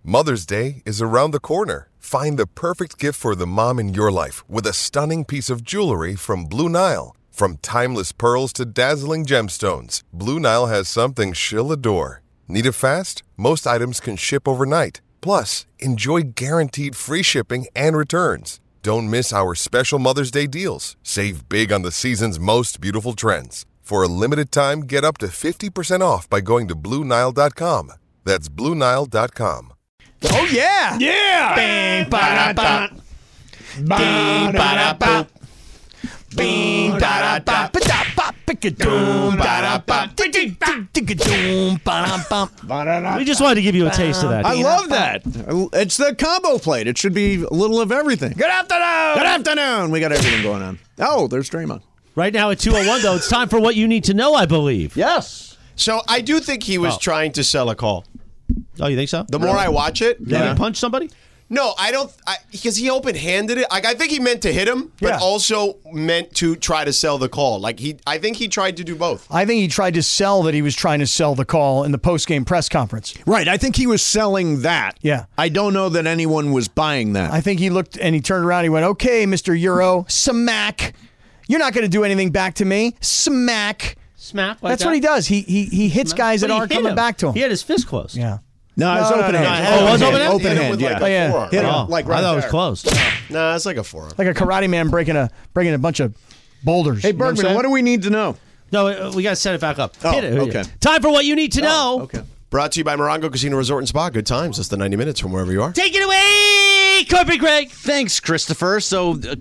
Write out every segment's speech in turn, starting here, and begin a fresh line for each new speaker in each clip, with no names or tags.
Mother's Day is around the corner. Find the perfect gift for the mom in your life with a stunning piece of jewelry from Blue Nile. From timeless pearls to dazzling gemstones, Blue Nile has something she'll adore. Need it fast? Most items can ship overnight. Plus, enjoy guaranteed free shipping and returns. Don't miss our special Mother's Day deals. Save big on the season's most beautiful trends. For a limited time, get up to 50% off by going to BlueNile.com. That's BlueNile.com.
Oh, yeah.
Yeah.
Bing, ba-da-ba. Bing, ba-da-ba. Bing, ba-da-ba. Ba-da-ba. Pick-a-doom, ba-da-ba. Tick-a-doom, ba-da-ba.
We just wanted to give you a taste of that.
I love that. It's the combo plate. It should be a little of everything.
Good afternoon.
Good afternoon. We got everything going on. Oh, there's Draymond.
Right now at 2:01, though, it's time for what you need to know, I believe.
Yes.
So I do think he was trying to sell a call.
Oh, you think so?
The more I watch it.
Did he punch somebody?
No, I don't, because he open-handed it. Like, I think he meant to hit him, but also meant to try to sell the call. Like, I think he tried to do both.
I think he tried to sell that he was trying to sell the call in the post-game press conference.
Right. I think he was selling that.
Yeah.
I don't know that anyone was buying that.
I think he looked and he turned around and he went, okay, Mr. Euro, smack. You're not going to do anything back to me. Smack.
Smack like
That's
that?
what he does. He hits guys that aren't coming back to him.
He had his fist closed.
Yeah.
No, it's open hand.
Oh, it was open hand?
Open hand,
With like
yeah.
a forearm.
Hit him
Oh,
like right
I thought it was
there.
closed.
Nah, it's like a forearm.
Like a karate man breaking a bunch of boulders.
Hey,
You know what I'm
Bergman,
saying?
what do we need to know?
No, we got to set it back up.
Oh,
Hit it.
okay.
Time for what you need to know.
Okay.
Brought to you by Morongo Casino Resort and Spa. Good times. That's the 90 minutes from wherever you are.
Take it away, Corporate Greg.
Thanks, Christopher. So the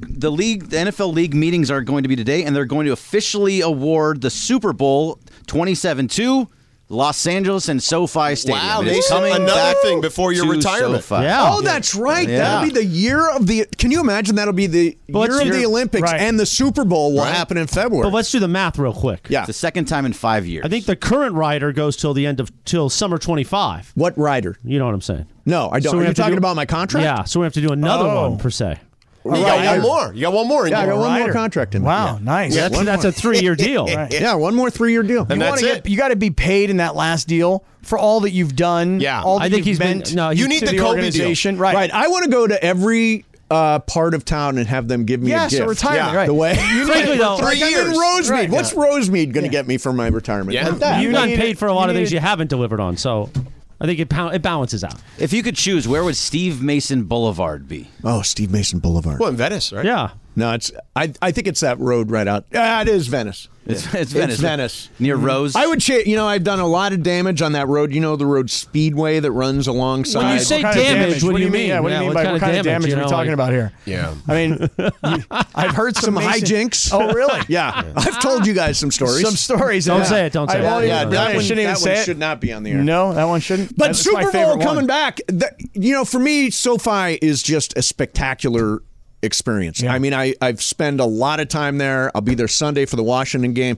NFL league meetings are going to be today, and they're going to officially award the Super Bowl 27 to Los Angeles and SoFi Stadium.
Wow,
It is
Mason,
coming
another
back
thing before your
to
retirement.
SoFi.
Yeah.
Oh, that's right.
Yeah.
That'll be the year of the. Can you imagine? That'll be the
what's
year of the
your-
Olympics,
right.
and the Super Bowl will happen in February.
But let's do the math real quick.
Yeah.
It's the second time in 5 years.
I think the current rider goes till summer 25.
What rider?
You know what I'm saying?
No, I don't.
So we
Are you
have to
talking
do-
about my contract?
Yeah, so we have to do another
Oh.
one per se.
You got one more. You got one more. In
Yeah, I
you.
got one more
Rider.
contract in.
Wow,
Yeah.
nice.
That's a 3-year deal.
Yeah, one more 3-year deal.
And that's
wanna
it.
You got to be paid in that last deal for all that you've done.
Yeah.
all that
I think
you've
he's been-
meant
no,
to
you
need
the
the Kobe deal.
organization. Right.
Right. I want to go to every part of town and have them give me a
Yes,
gift.
a retirement.
Yeah.
Right.
The way.
Frankly, though,
Like I'm in
years.
Rosemead.
Right.
What's Rosemead going to get me for my retirement?
Yeah.
Like that.
You've gotten
need
paid
it.
for a lot
You
of things
need
you
it.
haven't delivered on, so I think it balances out.
if you could choose, where would Steve Mason Boulevard be?
Oh, Steve Mason Boulevard.
Well, in Venice, right?
Yeah.
No, it's. I think it's that road right out. Yeah, it is Venice.
It's Venice.
It's Venice.
Near Rose.
I would say, I've done a lot of damage on that road. You know, the road Speedway that runs alongside.
When you say
What kind of
damage, what do you mean?
Yeah, what do you mean by what kind of damage are we talking about here?
Yeah.
I mean, I've heard
some
Mason-
hijinks.
Oh, really?
Yeah, I've told you guys some stories.
Some stories.
Don't
yeah.
say it, don't say
I
it.
won't
Yeah,
even-
that
I
one,
shouldn't even
that
say
one
it.
should not be on the air.
No, that one shouldn't.
But
That's my
Super
favorite
Bowl coming
one.
back, for me, SoFi is just a spectacular experience.
Yeah.
I mean, I've spent a lot of time there. I'll be there Sunday for the Washington game.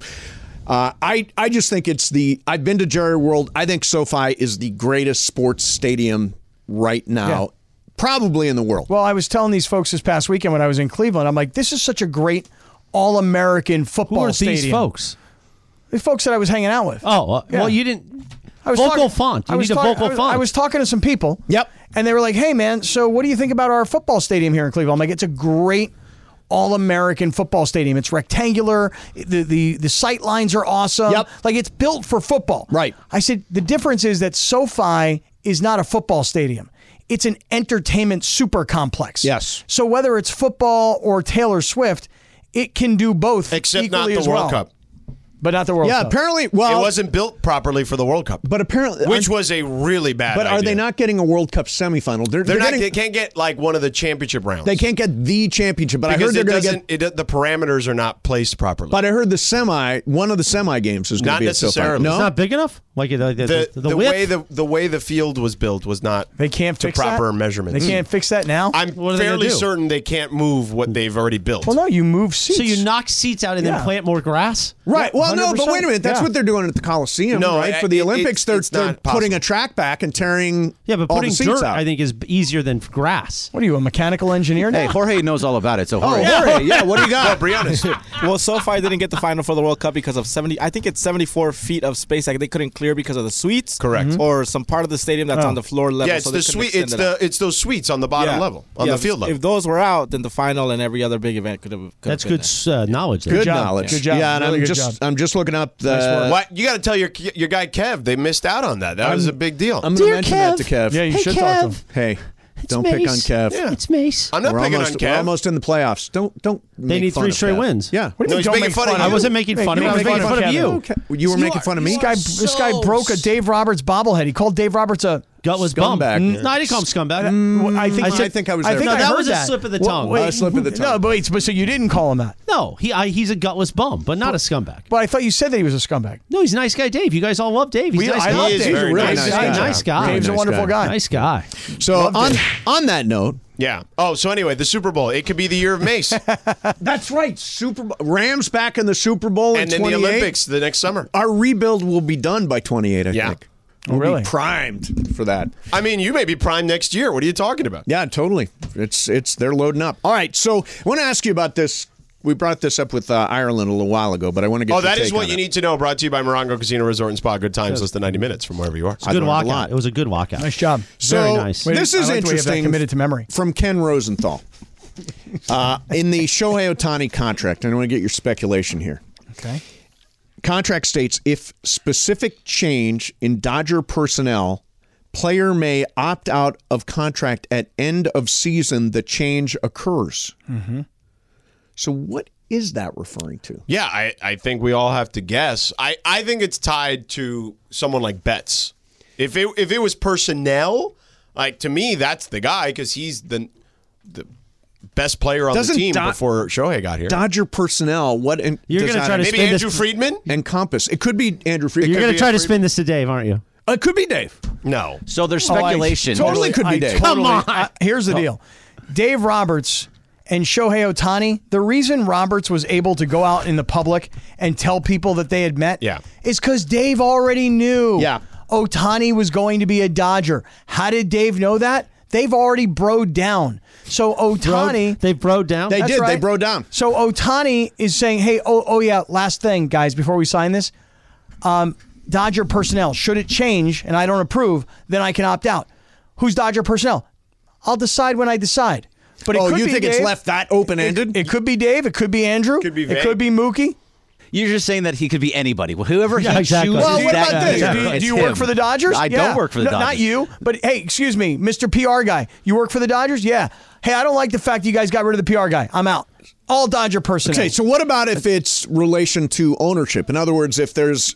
I just think I've been to Jerry World. I think SoFi is the greatest sports stadium right now,
Yeah.
probably in the world.
Well, I was telling these folks this past weekend when I was in Cleveland, I'm like, this is such a great all-American
Who
football
are
stadium.
these folks?
The folks that I was hanging out with.
Oh,
Yeah.
well, you didn't.
I was
Vocal
talking-
font. You
I was
need a
talking-
vocal font.
I was talking to some people.
Yep.
And they were like, hey, man, so what do you think about our football stadium here in Cleveland? I'm like, it's a great all-American football stadium. It's rectangular. The sight lines are awesome.
Yep.
Like, it's built for football.
Right.
I said, the difference is that SoFi is not a football stadium. It's an entertainment super complex.
Yes.
So whether it's football or Taylor Swift, it can do both
Except not
equally
the
as
World
well.
Cup.
But not the World
Yeah,
Cup.
apparently,
It
well,
wasn't built properly for the World Cup.
but apparently,
Which was a really bad
But are
idea.
they not getting a World Cup semifinal?
They're not.
getting,
They can't get like one of the championship rounds.
They can't get the championship. But I
because
heard they're
it
going to get.
doesn't. The parameters are not placed properly.
But I heard one of the semi games is going
Not
to be at SoFi.
necessarily.
No,
It's not big enough. Like the
the
width?
way the way the field was built was not.
They can't
to
fix
proper
that?
measurements.
They can't fix that now?
I'm
What are they gonna
fairly
do?
certain they can't move what they've already built.
Well, no, you move seats.
So you knock seats out and
Yeah.
then plant more grass?
right. Well, no, but
100%.
wait a minute. That's
Yeah.
what they're doing at the Coliseum,
No,
right? For the Olympics, they're
it's not
putting
possible.
a track back and tearing
Yeah, but
all
putting
the seats
dirt,
out.
I think, is easier than grass.
What are you, a mechanical engineer now?
Hey, Jorge knows all about it. So
Oh,
Jorge.
Jorge, yeah. What do you got?
Briones.
Well, SoFi didn't get the final for the World Cup because of 74 feet of space. Like they couldn't clear because of the suites.
Correct.
Or some part of the stadium that's on the floor level.
Yeah, it's
so
the
they couldn't
suite.
extend it out.
It's those suites on the bottom level, on the field level.
If those were out, then the final and every other big event could have.
That's
been
good knowledge. There.
Good
job.
knowledge.
Good job.
Yeah, and
Really
I'm
good
just
job.
I'm just looking up the.
What you got to tell your guy Kev? They missed out on that. That was a big deal.
I'm going to mention that to Kev.
Yeah, you should talk to him.
Hey, don't pick on Kev.
Yeah.
It's Mace.
I'm not
We're
picking
almost,
on
we're
Kev.
almost in the playoffs. Don't.
They
make
need
fun
3
of
straight
Kev.
wins.
Yeah.
What do you
No,
mean,
he's
don't
making
make
fun of you.
I wasn't making fun of him. I was making fun of you.
Okay. You were making fun of me.
This guy broke a Dave Roberts bobblehead. He called Dave Roberts a
Gutless bum.
Scumbag.
No, I didn't call him scumbag.
I
think I was there.
think
No,
I
that
heard
was a
that.
slip of the
Well,
tongue.
wait,
A slip of the tongue.
No, but wait, so you didn't call him that.
No, he's a gutless bum, but not a scumbag.
But I thought you said that he was a scumbag.
No, he's a nice guy, Dave. You guys all love Dave. He's a nice
I
guy.
love
is
Dave.
very
really
nice.
Nice guy.
Dave's a
Nice
wonderful guy.
Nice guy.
So on that note,
Yeah. Oh, so anyway, the Super Bowl. It could be the year of Mace,
that's right. Super Bowl, Rams back in the Super Bowl
and
in
then the
28.
Olympics the next summer.
Our rebuild will be done by 28. I
Yeah.
think.
Oh,
We'll
really?
be primed for that.
I mean, you may be prime next year. What are you talking about?
Yeah, totally. It's they're loading up. All right, so I want to ask you about this. We brought this up with Ireland a little while ago, but I want to get.
Oh,
your
that is
take
what
on
you
it.
need to know. Brought to you by Morongo Casino Resort and Spa. Good times, less than 90 minutes from wherever you are.
Good
learned a
walkout.
lot.
It was a good walkout.
Nice job.
So
Very nice.
this
I
is
like the way you have that
interesting.
committed to memory.
From Ken Rosenthal in the Shohei Ohtani contract. I want to get your speculation here.
Okay.
Contract states if specific change in Dodger personnel, player may opt out of contract at end of season. The change occurs. Mm-hmm. So what is that referring to?
Yeah, I think we all have to guess. I think it's tied to someone like Betts. If it was personnel, like to me, that's the guy because he's the best player on
Doesn't
the team
Do-
before Shohei got here.
Dodger personnel. What
You're
does
gonna
that
try to
Maybe
spin this-
Andrew Friedman?
encompass? It could be Andrew Friedman.
You're
could
going
be
to try to
a
spin this to Dave, aren't you?
It could be Dave.
No.
So there's speculation.
totally could be Dave.
Come on. Here's the deal. Dave Roberts and Shohei Ohtani, the reason Roberts was able to go out in the public and tell people that they had met is because Dave already knew Ohtani was going to be a Dodger. How did Dave know that? They've already broed down. So Ohtani...
They broed down?
They
That's
did.
right.
They broke down.
So Ohtani is saying, hey, oh yeah, last thing, guys, before we sign this, Dodger personnel, should it change and I don't approve, then I can opt out. Who's Dodger personnel? I'll decide when I decide. But it could
you
be
think it's
Dave.
left that open-ended?
It could be Dave. It could be Andrew.
Could be
it
vague.
could be Mookie.
You're just saying that he could be anybody. Whoever he
exactly.
chooses,
Well, what
that
about this?
year,
Do
it's
you work
him.
for the Dodgers?
I
Yeah.
don't work for the
No,
Dodgers.
Not you, but hey, excuse me, Mr. PR guy. You work for the Dodgers? Yeah. Hey, I don't like the fact you guys got rid of the PR guy. I'm out. All Dodger personnel.
Okay, so what about if it's relation to ownership? In other words, if there's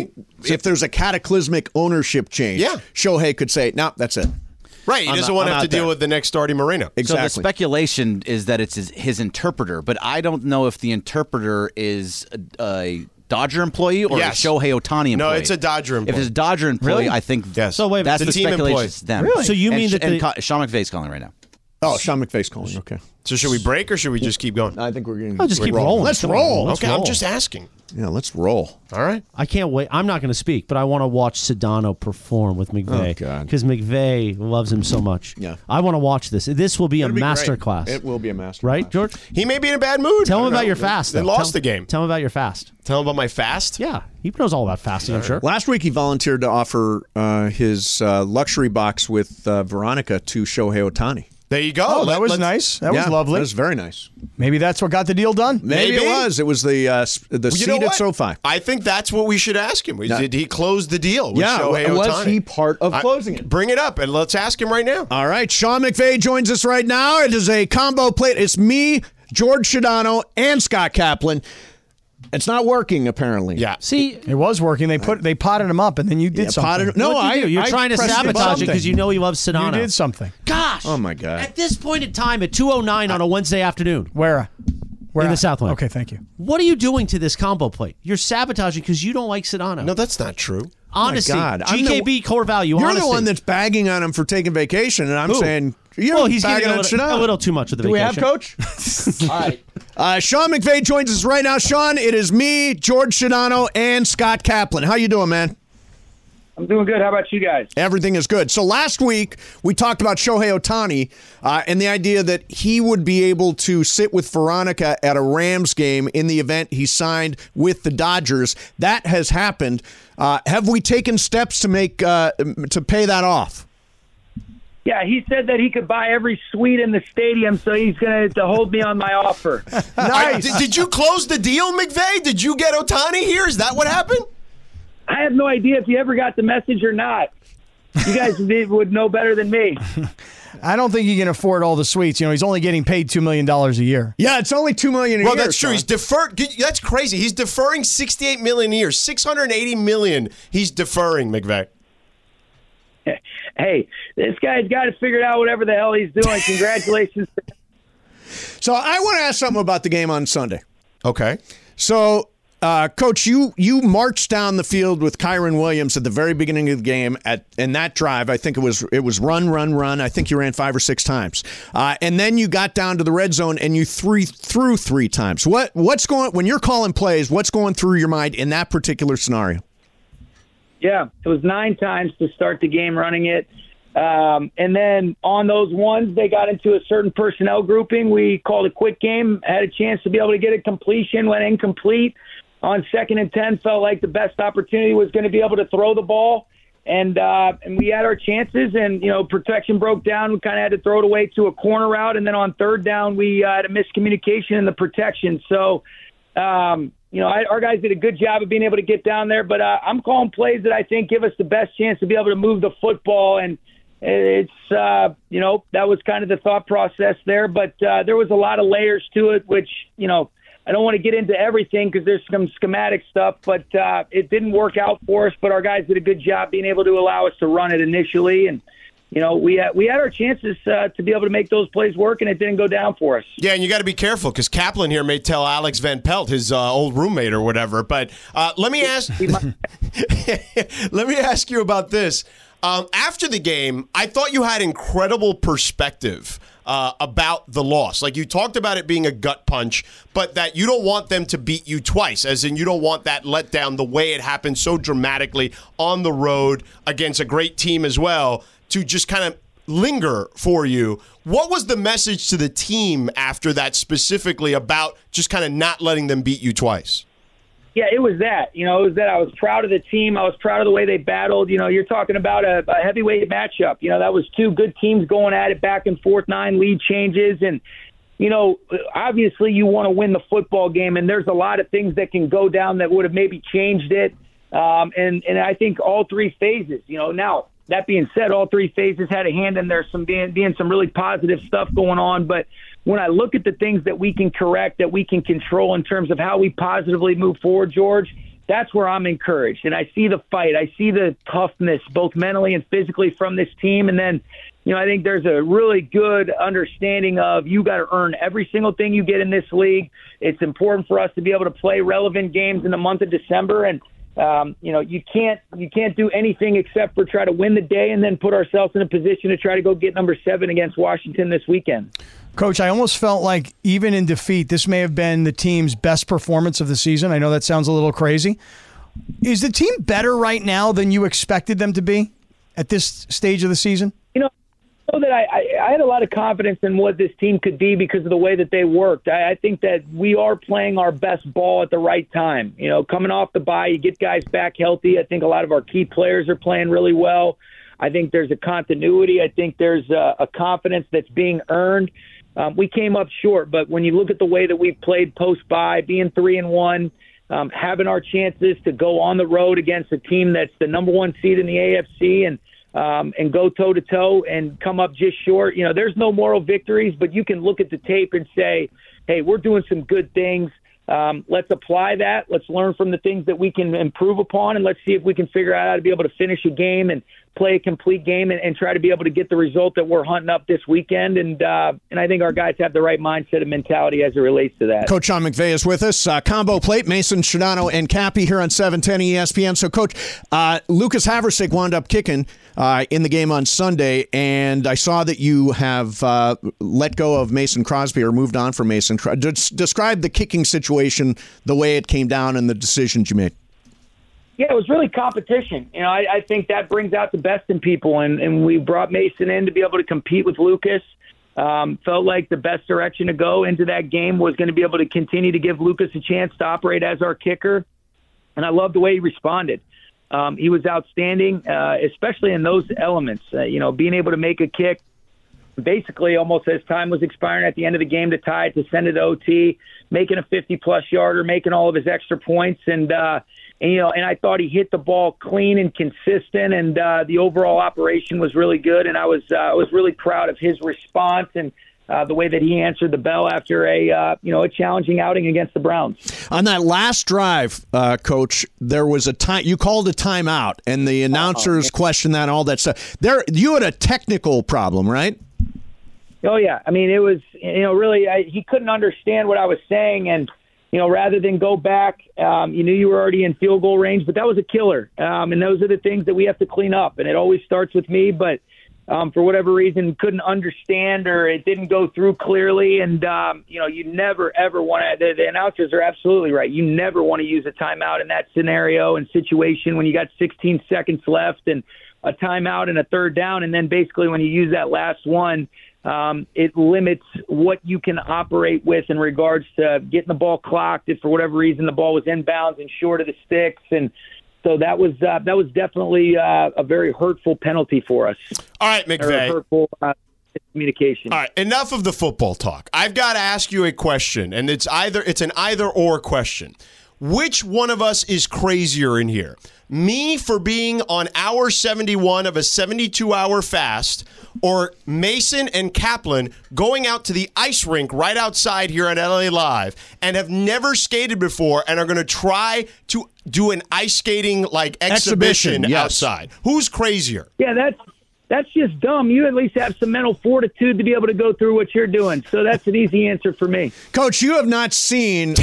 if there's a cataclysmic ownership change, Shohei could say, "No, that's it."
Right, he doesn't want to have to deal with the next starting Moreno.
Exactly.
So the speculation is that it's his interpreter, but I don't know if the interpreter is a Dodger employee or
Yes.
a Shohei Ohtani employee.
No, it's a Dodger employee.
If it's a Dodger employee,
Really?
I think
Yes.
So wait,
that's
the
the
team
speculation.
employee.
It's them.
Really?
So you mean that
and
the-
Sean McVay's calling right now.
Oh, Sean McVay's calling. Okay.
So should we break or should we just keep going?
I think we're going
I'll just keep rolling.
Let's
Come on,
roll.
let's
Okay, I'm
roll.
just asking.
Yeah, let's roll.
All right.
I can't wait. I'm not going to speak, but I want to watch Sedano perform with McVay.
Oh, God.
Because McVay loves him so much.
Yeah.
I want to watch this. This will be
It'll
a
be great.
master class.
It will be a master
Right,
class.
George?
He may be in a bad mood.
Tell
I
him
don't
about
know.
your fast.
They
though.
lost
Tell-
the game.
Tell him about your fast.
Tell him about my fast.
Yeah, he knows all about fasting, I'm sure.
Last week, he volunteered to offer his luxury box with Veronica to Shohei Ohtani.
There you go.
Oh, that was nice. That was lovely.
That was very nice.
Maybe that's what got the deal done.
Maybe it was. It was the
You
seat
know
at
what?
SoFi.
I think that's what we should ask him. Did he close the deal with Shohei Ohtani?
was he part of closing it?
Bring it up and let's ask him right now.
All right, Sean McVay joins us right now. It is a combo plate. It's me, George Sedano, and Scott Kaplan. It's not working, apparently.
Yeah.
See,
It was working. They potted him up, and then you did something.
No,
what'd you do? You're
I
trying to
pressed
sabotage it
something.
because you know he loves Sedano.
You did something.
Gosh.
Oh, my God.
At this point in time, at 2:09 on a Wednesday afternoon,
Where?
in the
at?
Southland.
Okay, thank you.
What are you doing to this combo plate? You're sabotaging because you don't like Sedano.
No, that's not true.
Honesty.
God. I'm
GKB core value.
You're
honesty.
the one that's bagging on him for taking vacation, and I'm
Who?
saying you're
Well, he's
bagging
getting
on
a
Sedano.
little too much of the
Do we have
vacation.
Coach?
All right. Sean McVay joins us right now. Sean, it is me, George Sedano, and Scott Kaplan. How you doing, man?
I'm doing good. How about you guys?
Everything is good. So last week we talked about Shohei Ohtani and the idea that he would be able to sit with Veronica at a Rams game in the event he signed with the Dodgers. That has happened. Have we taken steps to pay that off?
Yeah, he said that he could buy every suite in the stadium, so he's going to hold me on my offer.
Nice. Did you close the deal, McVay? Did you get Ohtani here? Is that what happened?
I have no idea if you ever got the message or not. You guys would know better than me.
I don't think he can afford all the suites. He's only getting paid $2 million a year.
Yeah, it's only $2 million a year.
Well, that's true. He's deferred. That's crazy. He's deferring $68 million a year. $680 million he's deferring, McVay.
Hey, this guy's got to figure out whatever the hell he's doing. Congratulations.
So I want to ask something about the game on Sunday.
Okay.
So, Coach, you marched down the field with Kyron Williams at the very beginning of the game in that drive. I think it was run. I think you ran 5 or 6 times, and then you got down to the red zone and you threw 3 times. What's going when you're calling plays? What's going through your mind in that particular scenario?
Yeah, it was 9 times to start the game running it. And then on those ones, they got into a certain personnel grouping. We called a quick game, had a chance to be able to get a completion, went incomplete. On 2nd and 10, felt like the best opportunity was going to be able to throw the ball. And we had our chances, and, protection broke down. We kind of had to throw it away to a corner route. And then on 3rd down, we had a miscommunication in the protection. So, our guys did a good job of being able to get down there. But I'm calling plays that I think give us the best chance to be able to move the football. And it's, that was kind of the thought process there. But there was a lot of layers to it, which, I don't want to get into everything because there's some schematic stuff, but it didn't work out for us. But our guys did a good job being able to allow us to run it initially. And, we had our chances to be able to make those plays work, and it didn't go down for us.
Yeah, and you got to be careful because Kaplan here may tell Alex Van Pelt, his old roommate or whatever. But let me ask you about this. After the game, I thought you had incredible perspective about the loss. Like, you talked about it being a gut punch, but that you don't want them to beat you twice, as in you don't want that letdown the way it happened so dramatically on the road against a great team as well to just kind of linger for you. What was the message to the team after that specifically about just kind of not letting them beat you twice?
Yeah, it was that. It was that I was proud of the team. I was proud of the way they battled. You're talking about a heavyweight matchup. That was 2 good teams going at it back and forth, 9 lead changes. And, obviously you want to win the football game, and there's a lot of things that can go down that would have maybe changed it. And I think all 3 phases, now, that being said, all 3 phases had a hand in there, being some really positive stuff going on. But when I look at the things that we can correct, that we can control in terms of how we positively move forward, George, that's where I'm encouraged. And I see the fight. I see the toughness, both mentally and physically, from this team. And then, I think there's a really good understanding of you got to earn every single thing you get in this league. It's important for us to be able to play relevant games in the month of December. And, you can't do anything except for try to win the day and then put ourselves in a position to try to go get number 7 against Washington this weekend.
Coach, I almost felt like even in defeat, this may have been the team's best performance of the season. I know that sounds a little crazy. Is the team better right now than you expected them to be at this stage of the season?
I know that I had a lot of confidence in what this team could be because of the way that they worked. I think that we are playing our best ball at the right time. Coming off the bye, you get guys back healthy. I think a lot of our key players are playing really well. I think there's a continuity. I think there's a confidence that's being earned. We came up short, but when you look at the way that we've played post-bye, being 3-1, having our chances to go on the road against a team that's the number 1 seed in the AFC and go toe-to-toe and come up just short. There's no moral victories, but you can look at the tape and say, hey, we're doing some good things. Let's apply that. Let's learn from the things that we can improve upon, and let's see if we can figure out how to be able to finish a game and play a complete game and try to be able to get the result that we're hunting up this weekend. And I think our guys have the right mindset and mentality as it relates to that.
Coach Sean McVay is with us. Combo plate, Mason Shadano and Cappy here on 710 ESPN. So, Coach, Lucas Haversick wound up kicking in the game on Sunday, and I saw that you have let go of Mason Crosby or moved on from Mason. Describe the kicking situation, the way it came down, and the decisions you made.
Yeah, it was really competition. You know, I think that brings out the best in people, and we brought Mason in to be able to compete with Lucas. Felt like the best direction to go into that game was going to be able to continue to give Lucas a chance to operate as our kicker, and I loved the way he responded. He was outstanding, especially in those elements. Being able to make a kick basically almost as time was expiring at the end of the game to tie it, to send it to OT, making a 50-plus yarder, making all of his extra points, and I thought he hit the ball clean and consistent, and the overall operation was really good. And I was really proud of his response and the way that he answered the bell after a challenging outing against the Browns.
On that last drive, Coach, there was a time you called a timeout, and the announcers questioned that and all that stuff. You had a technical problem, right?
Oh yeah, I mean it was really he couldn't understand what I was saying, and rather than go back, you knew you were already in field goal range, but that was a killer. And those are the things that we have to clean up. And it always starts with me, but for whatever reason, couldn't understand or it didn't go through clearly. And, you never, ever want to – the announcers are absolutely right. You never want to use a timeout in that scenario and situation when you got 16 seconds left and a timeout and a third down. And then basically when you use that last one – it limits what you can operate with in regards to getting the ball clocked if for whatever reason the ball was inbounds and short of the sticks. And so that was definitely a very hurtful penalty for us.
All right, McVay.
Hurtful communication.
All right, enough of the football talk. I've got to ask you a question, and it's an either-or question. Which one of us is crazier in here? Me for being on hour 71 of a 72-hour fast, or Mason and Kaplan going out to the ice rink right outside here on LA Live and have never skated before and are going to try to do an ice skating exhibition
yes.
outside? Who's crazier?
Yeah, that's just dumb. You at least have some mental fortitude to be able to go through what you're doing. So that's an easy answer for me.
Coach, you have not seen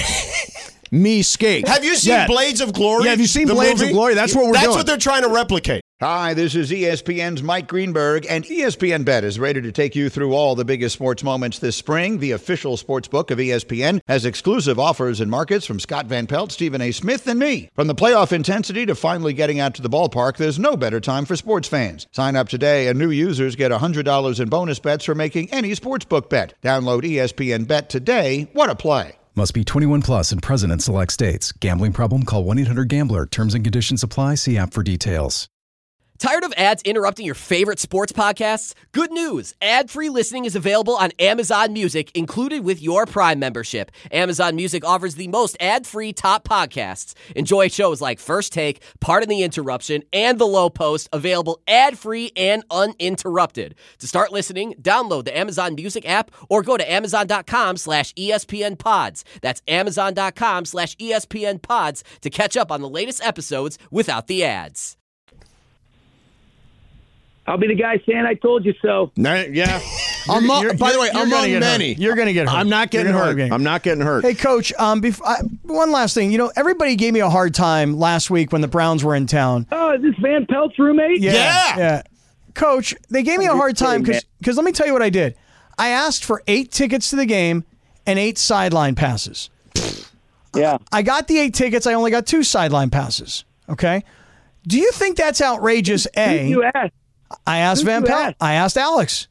me skate.
Have you seen Blades of Glory?
Yeah, have you seen Blades of Glory? That's what we're doing.
That's what they're trying to replicate.
Hi, this is ESPN's Mike Greenberg, and ESPN Bet is ready to take you through all the biggest sports moments this spring. The official sports book of ESPN has exclusive offers and markets from Scott Van Pelt, Stephen A. Smith, and me. From the playoff intensity to finally getting out to the ballpark, there's no better time for sports fans. Sign up today, and new users get $100 in bonus bets for making any sportsbook bet. Download ESPN Bet today. What a play.
Must be 21 plus and present in select states. Gambling problem? Call 1-800-GAMBLER. Terms and conditions apply. See app for details.
Tired of ads interrupting your favorite sports podcasts? Good news. Ad-free listening is available on Amazon Music, included with your Prime membership. Amazon Music offers the most ad-free top podcasts. Enjoy shows like First Take, Pardon the Interruption, and The Low Post, available ad-free and uninterrupted. To start listening, download the Amazon Music app or go to Amazon.com/ESPN Pods. That's Amazon.com/ESPN Pods to catch up on the latest episodes without the ads.
I'll be the guy saying I told you so.
Yeah. By the way, among many.
You're going to get hurt.
I'm not getting hurt. I'm not getting hurt.
Hey, Coach, one last thing. Everybody gave me a hard time last week when the Browns were in town.
Oh, is this Van Pelt's roommate?
Yeah. Coach, they gave me a hard time because let me tell you what I did. I asked for 8 tickets to the game and 8 sideline passes.
Yeah.
I got the 8 tickets. I only got 2 sideline passes. Okay. Do you think that's outrageous, A?
Who you asked?
I asked Van Pelt. I asked Alex.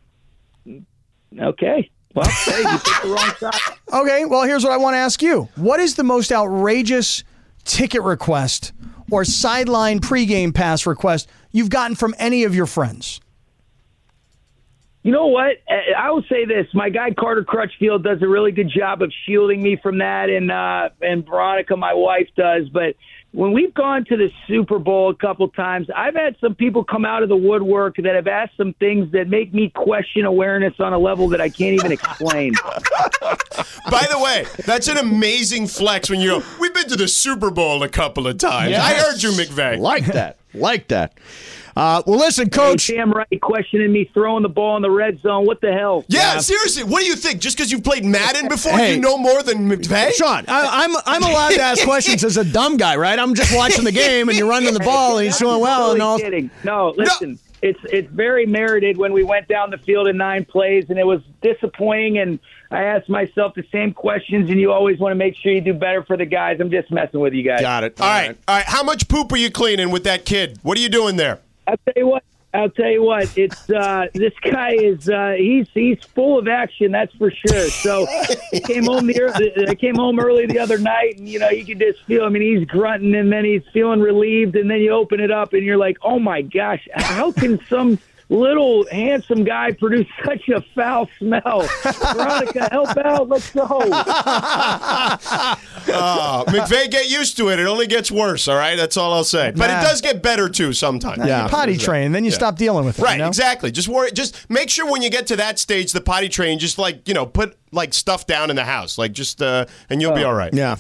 Okay. Well, hey, you picked the wrong side.
Okay, well, here's what I want to ask you. What is the most outrageous ticket request or sideline pregame pass request you've gotten from any of your friends?
You know what? I will say this. My guy, Carter Crutchfield, does a really good job of shielding me from that, and Veronica, my wife, does. But when we've gone to the Super Bowl a couple times, I've had some people come out of the woodwork that have asked some things that make me question awareness on a level that I can't even explain.
By the way, that's an amazing flex when you go, we've been to the Super Bowl a couple of times. Yes. I heard you, McVay.
Like that. Well, listen, Coach.
Hey, damn right, questioning me throwing the ball in the red zone. What the hell?
Yeah, seriously. What do you think? Just because you've played Madden before, you know more than McVay?
Sean, I'm allowed to ask questions as a dumb guy, right? I'm just watching the game, and you're running the ball, and he's doing well.
Kidding. No, listen. it's very merited. When we went down the field in 9 plays, and it was disappointing, and I asked myself the same questions, and you always want to make sure you do better for the guys. I'm just messing with you guys.
Got it.
All right. How much poop are you cleaning with that kid? What are you doing there?
I'll tell you what. It's this guy is he's full of action. That's for sure. So I came home early the other night, and you could just feel. I mean, he's grunting, and then he's feeling relieved, and then you open it up, and you're like, oh my gosh, how can some little handsome guy produce such a foul smell? Veronica, help out. Let's go.
McVay, get used to it. It only gets worse, all right? That's all I'll say. But it does get better, too, sometimes.
You potty train, then you stop dealing with it.
Right, exactly. Just make sure when you get to that stage, the potty train, just put stuff down in the house. And you'll be all right.
Yeah.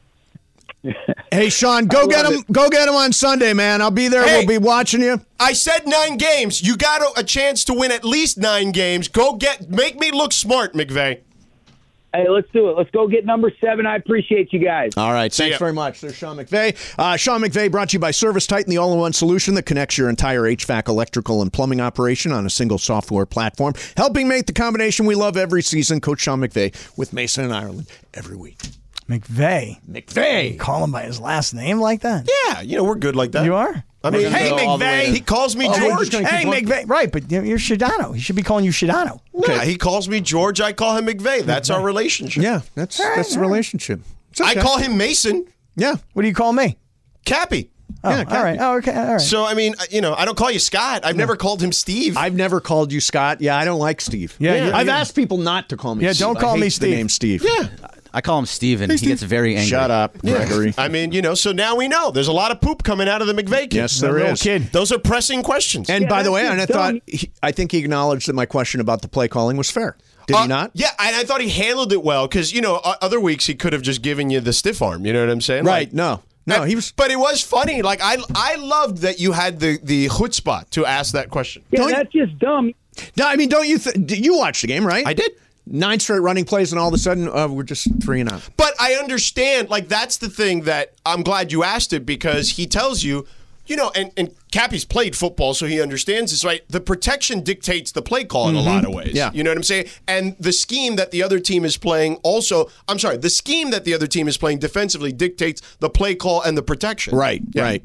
Hey, Sean, go get him. Go get him on Sunday, man. I'll be there. We'll be watching you.
I said 9 games. You got a chance to win at least 9 games. Make me look smart, McVay.
Hey, let's do it. Let's go get number 7. I appreciate you guys.
All right. Thanks very much. There's Sean McVay. Sean McVay brought to you by Service Titan, the all-in-one solution that connects your entire HVAC, electrical, and plumbing operation on a single software platform, helping make the combination we love every season. Coach Sean McVay with Mason and Ireland every week.
McVay.
McVay.
You call him by his last name like that?
Yeah, we're good like that.
You are?
I mean,
hey,
McVay. He calls me George.
Hey, McVay. Right, but you're Shadano. He should be calling you Shadano.
Okay. Yeah, he calls me George. I call him McVay. That's our relationship.
Yeah, that's the relationship.
I call him Mason.
Yeah.
What do you call me?
Cappy.
Oh, all right. Oh, okay. All right.
So, I mean, I don't call you Scott. I've never called him Steve.
I've never called you Scott. Yeah, I don't like Steve.
Yeah.
I've asked people not to call me Steve.
Don't call me
Steve. The name Steve.
Yeah.
I call him Steven. He gets very angry.
Shut up, Gregory.
I mean, so now we know. There's a lot of poop coming out of the McVay kid.
Yes, there is.
Kid.
Those are pressing questions.
And by the way, I think he acknowledged that my question about the play calling was fair. Did he not?
Yeah, and I thought he handled it well because, other weeks he could have just given you the stiff arm. You know what I'm saying?
Right. No, he was.
But it was funny. Like, I loved that you had the chutzpah to ask that question.
Yeah, that's just dumb.
No, I mean, don't you? You watched the game, right?
I did.
9 straight running plays, and all of a sudden, we're just 3-0.
But I understand, that's the thing that I'm glad you asked it because he tells you, and Cappy's played football, so he understands this, right? The protection dictates the play call in a lot of ways.
Yeah.
You know what I'm saying? And the scheme that the other team is playing the scheme that the other team is playing defensively dictates the play call and the protection.
Right, right.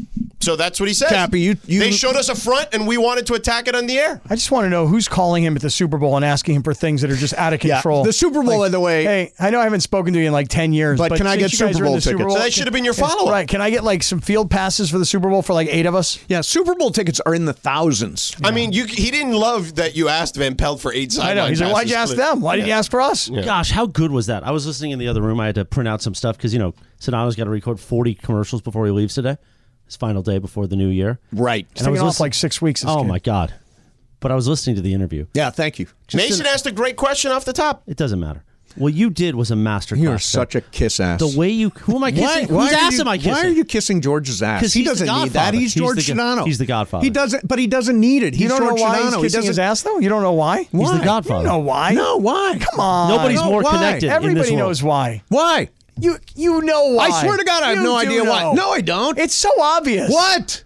So that's what he said.
Cappy,
they showed us a front, and we wanted to attack it on the air.
I just want to know who's calling him at the Super Bowl and asking him for things that are just out of control.
The Super Bowl, by the way.
Hey, I know I haven't spoken to you in 10 years. But
can I get Super Bowl tickets?
So that should have been your follow-up.
Right. Can I get some field passes for the Super Bowl for 8 of us?
Yeah, Super Bowl tickets are in the thousands.
I mean, he didn't love that you asked Van Pelt for 8 sideline
I know. He's like, why'd you ask them? Why didn't you ask for us?
Yeah. Gosh, how good was that? I was listening in the other room. I had to print out some stuff because, Sedano's got to record 40 commercials before he leaves today. His final day before the new year.
Right.
And I was off 6 weeks.
My God. But I was listening to the interview.
Yeah, thank you.
Mason asked a great question off the top.
It doesn't matter. What you did was a masterclass.
You are such a kiss ass.
The way who am I kissing? Whose ass am I kissing?
Why are you kissing George's ass?
Because
he doesn't need that. He's George Sedano.
He's the Godfather.
He doesn't, but he doesn't need it. He's
you don't
George
know why
Sedano.
he's kissing his ass, though? You don't know why?
He's the Godfather.
You know why?
No, why?
Come on.
Nobody's more connected.
Everybody knows why.
Why?
You know why.
I swear to God, I have no idea why. No, I don't.
It's so obvious.
What?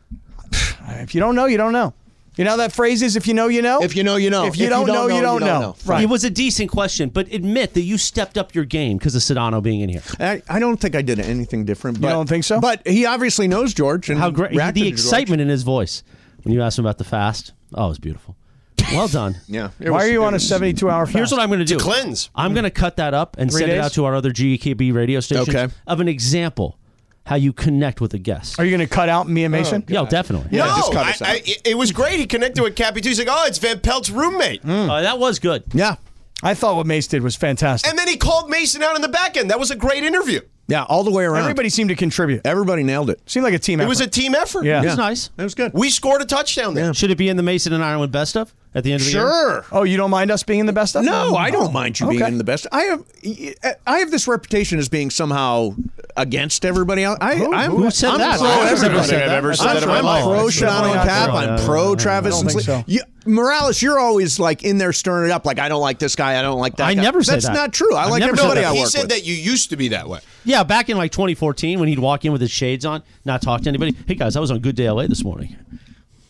If you don't know, you don't know. You know how that phrase is, if you know, you know?
If you know, you know.
If you don't know, you don't know.
Right. It was a decent question, but admit that you stepped up your game because of Sedano being in here.
I don't think I did anything different. But,
you don't think so?
But he obviously knows George. And
how great the excitement in his voice when you asked him about the fast. Oh, it was beautiful. Well done.
Yeah.
Why are you on a 72-hour fast?
Here's what I'm going to do.
To cleanse.
I'm going to cut that up and
3
send
days?
it out to our other GKB radio stations
Okay.
of an example how you connect with a guest.
Are you going to cut out Mia Mason?
Yeah, definitely.
Yeah,
No,
just cut us out.
it was great. He connected with Cappy too. He's like, it's Van Pelt's roommate.
That was good.
Yeah.
I thought what Mace did was fantastic.
And then he called Mason out in the back end. That was a great interview.
Yeah, all the way around.
Everybody seemed to contribute.
Everybody nailed it.
Seemed like a team effort.
It was a team effort.
Yeah.
It was nice.
It was good.
We scored a touchdown there.
Should it be in the Mason and Ireland best of at the end of the year?
Sure.
Oh, you don't mind us being in the best of?
No, I don't mind you being
okay.
in the best. I have this reputation as being somehow against everybody else.
Who said that?
Pro
I've never
everybody.
said that.
I've ever said that in my
I'm
life.
pro
That's
Shadano
definitely
and
not
Cap.
true.
I'm pro Travis.
I don't think
and
so.
Morales, you're always in there stirring it up. Like, I don't like this guy. I don't like that
I
guy.
never said that.
That's not true. I
I've
like
never said
everybody
that.
I
He
work
said
with.
that you used to be that way.
Yeah, back in 2014 when he'd walk in with his shades on, not talk to anybody. Hey guys, I was on Good Day LA this morning.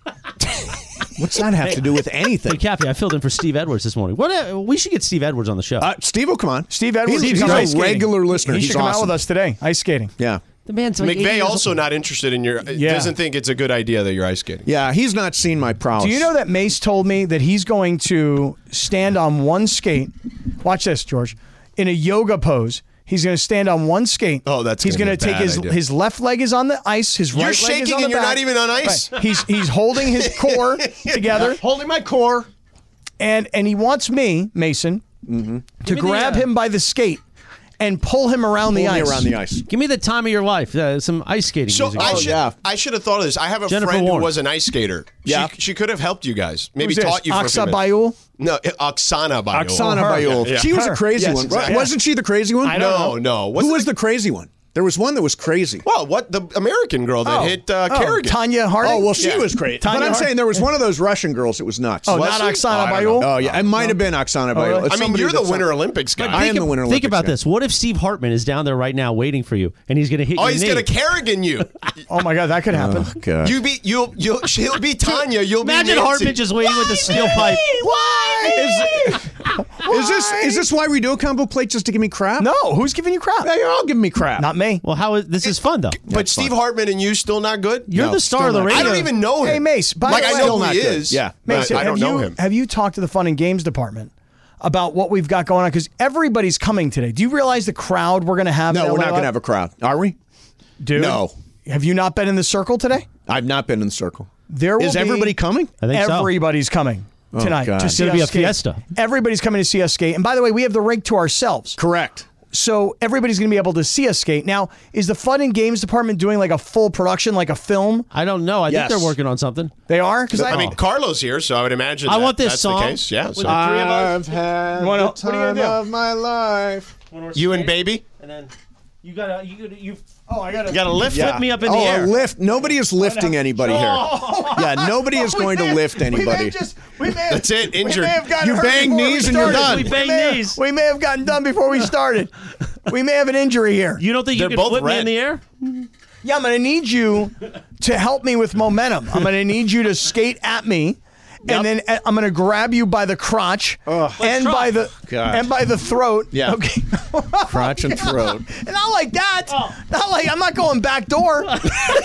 What's that have to do with anything?
Hey, Cappy, I filled in for Steve Edwards this morning. We should get Steve Edwards on the show.
Steve will come on.
Steve Edwards.
He's a regular listener.
He
He's
should come out
awesome.
with us today. Ice skating.
Yeah.
The man's like 80
McVay
years
also
old.
not interested in your. Doesn't think it's a good idea that you're ice skating.
Yeah, he's not seen my prowess.
Do you know that Mace told me that he's going to stand on one skate? Watch this, George. In a yoga pose, he's going to stand on one skate.
Oh, that's
He's
gonna
going
be
to
a
take
bad idea.
his left leg is on the ice. His
You're
right leg is
shaking
on the
and you're
back.
not even on ice.
Right. He's holding his core together,
holding my core,
and he wants me, Mason, to grab him by the skate and pull him around the ice.
Give me the time of your life. Some ice skating
So
music.
I should have thought of this. I have a
Jennifer
friend
Warren.
who was an ice skater.
Yeah.
She could have helped you guys. Maybe
Who's this?
taught you for a few
Aksa
minutes.
Bayul?
No, Oksana Bayul.
Oksana Bayul.
Yeah.
She was a
Her.
crazy
Yes,
one.
exactly.
Wasn't she the crazy one?
I don't
No.
Who was the crazy one? There was one that was crazy.
Well, what the American girl that hit Kerrigan?
Tanya Harding?
Oh, well, she was crazy.
Tanya
But I'm
Harding?
saying there was one of those Russian girls that was nuts.
Oh,
Was
not
she?
Oksana
I don't
Bayul?
know.
Oh, yeah. It might have been Oksana Bayul.
really?
It's
I mean,
somebody
you're the
that's
Winter
not-
Olympics guy.
I am the Winter Olympics
Think about
guy.
this. What if Steve Hartman is down there right now waiting for you, and he's going to hit
Oh,
your
he's
knee?
gonna Kerrigan you.
Oh my God, that could happen.
God.
She'll be Tanya. You'll
Imagine
be Nancy.
Hartman just waiting with the steel pipe.
Is this why we do a combo plate, just to give me crap?
No, who's giving you crap?
Yeah, you're all giving me crap.
Not me.
Well, this is fun though.
But Steve Hartman and you still not good?
You're
No,
the star of
still
the
not.
radio.
I don't even know him.
Hey, Mace, by
like
the
I
way-
know
Still
who
not
he
good.
is.
Yeah.
Mason,
but I don't know him.
Have you talked to the fun and games department about what we've got going on? Because everybody's coming today. Do you realize the crowd we're going to have?
No,
in
we're
LA
not going to have a crowd. Are we?
Dude,
No.
Have you not been in the circle today?
I've not been in the circle.
There will
Is
be-
everybody coming?
I think so.
Everybody's coming tonight
God.
to
It's
see
gonna
us
be a
skate.
fiesta.
Everybody's coming to see us skate. And by the way, we have the rink to ourselves.
Correct.
So everybody's going to be able to see us skate. Now, is the fun and games department doing like a full production, like a film?
I don't know. I
Yes.
think they're working on something.
They are? Because
I mean, Carlo's here, so I would imagine
I want this
that's
song
the case. Yeah.
with
So.
the three of us.
had
You wanna- what are you gonna do?
of my life.
You and Baby?
And then you gotta
oh, I got to.
lift me up in the
Oh,
air.
a lift. Nobody is lifting anybody here. Yeah, nobody is going to lift anybody.
That's it. Injured.
You bang knees and you're done.
We bang knees.
We may have gotten done before we started. We may have an injury here.
You don't think
They're
you can
both
flip me
red.
in the air?
Yeah, I'm going to need you to help me with momentum. I'm going to need you to skate at me. And then I'm going to grab you by the crotch and by the throat.
Yeah.
Okay.
Crotch and throat.
And not like that. Not like I'm not going back door. All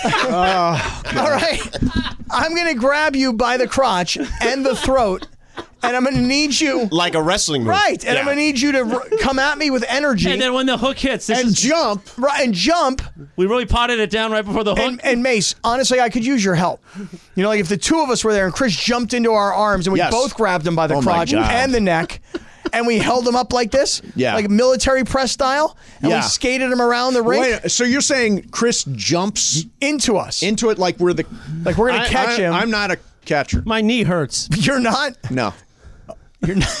right. I'm going to grab you by the crotch and the throat, and I'm going to need you.
Like a wrestling move.
Right. And I'm going to need you to come at me with energy.
And then when the hook hits,
Jump.
Right, and jump.
We really potted it down right before the hook.
And Mace, honestly, I could use your help. You know, like if the two of us were there and Chris jumped into our arms and we
Yes.
both grabbed him by the
Oh, my
crotch
God.
and the neck and we held him up like this,
Yeah.
like military press style, and we skated him around the rink
Wait, so you're saying Chris jumps
into us.
into it like we're the
Like we're going to catch him.
I'm not a catcher.
My knee hurts.
You're not?
No.
You're not.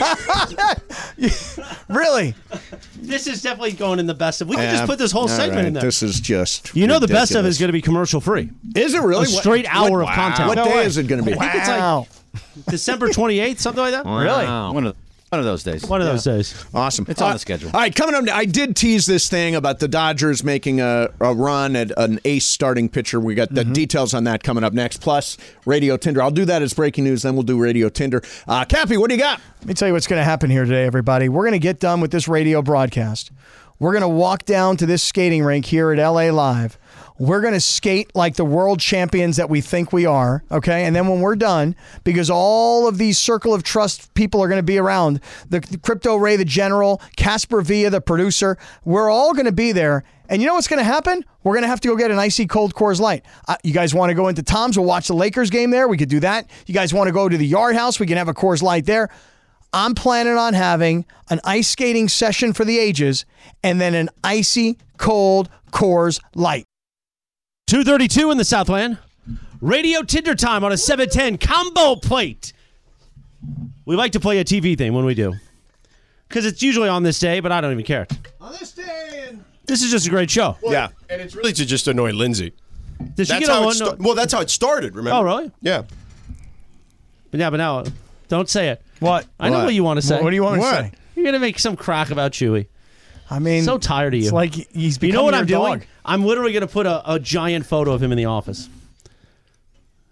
Really?
This is definitely going in the best of. We can just put this whole
All
segment
right,
in there.
This is just
You know, the best of it
ridiculous.
is going to be commercial free.
Is it really?
A straight hour of content.
What
No
day
way.
is it going to be?
I think it's like
Wow.
December 28th, something like that.
Really?
One of those days.
One of those days.
Awesome.
It's on the schedule.
All right, coming up, I did tease this thing about the Dodgers making a run at an ace starting pitcher. We got the details on that coming up next. Plus, Radio Tinder. I'll do that as breaking news, then we'll do Radio Tinder. Cappy, what do you got?
Let me tell you what's going to happen here today, everybody. We're going to get done with this radio broadcast. We're going to walk down to this skating rink here at LA Live. We're going to skate like the world champions that we think we are, okay? And then when we're done, because all of these Circle of Trust people are going to be around, the Crypto Ray, the general, Casper Villa, the producer, we're all going to be there. And you know what's going to happen? We're going to have to go get an icy cold Coors Light. You guys want to go into Tom's? We'll watch the Lakers game there. We could do that. You guys want to go to the Yard House? We can have a Coors Light there. I'm planning on having an ice skating session for the ages and then an icy cold Coors Light.
2:32 in the Southland. Radio Tinder time on a 710 combo plate. We like to play a TV thing when we do. Because it's usually on this day, but I don't even care.
On this day.
This is just a great show.
Yeah. And it's really to just annoy Lindsay.
Does she
That's
get a
how
one?
that's how it started, remember?
Oh, really?
Yeah.
But now, don't say it.
What?
I know what you want to say.
What do you want me to
What?
say?
You're going to make some crack about Chewy.
I mean,
So tired of you.
It's like he's become
You know what
your
I'm
dog.
doing? I'm literally going to put a giant photo of him in the office.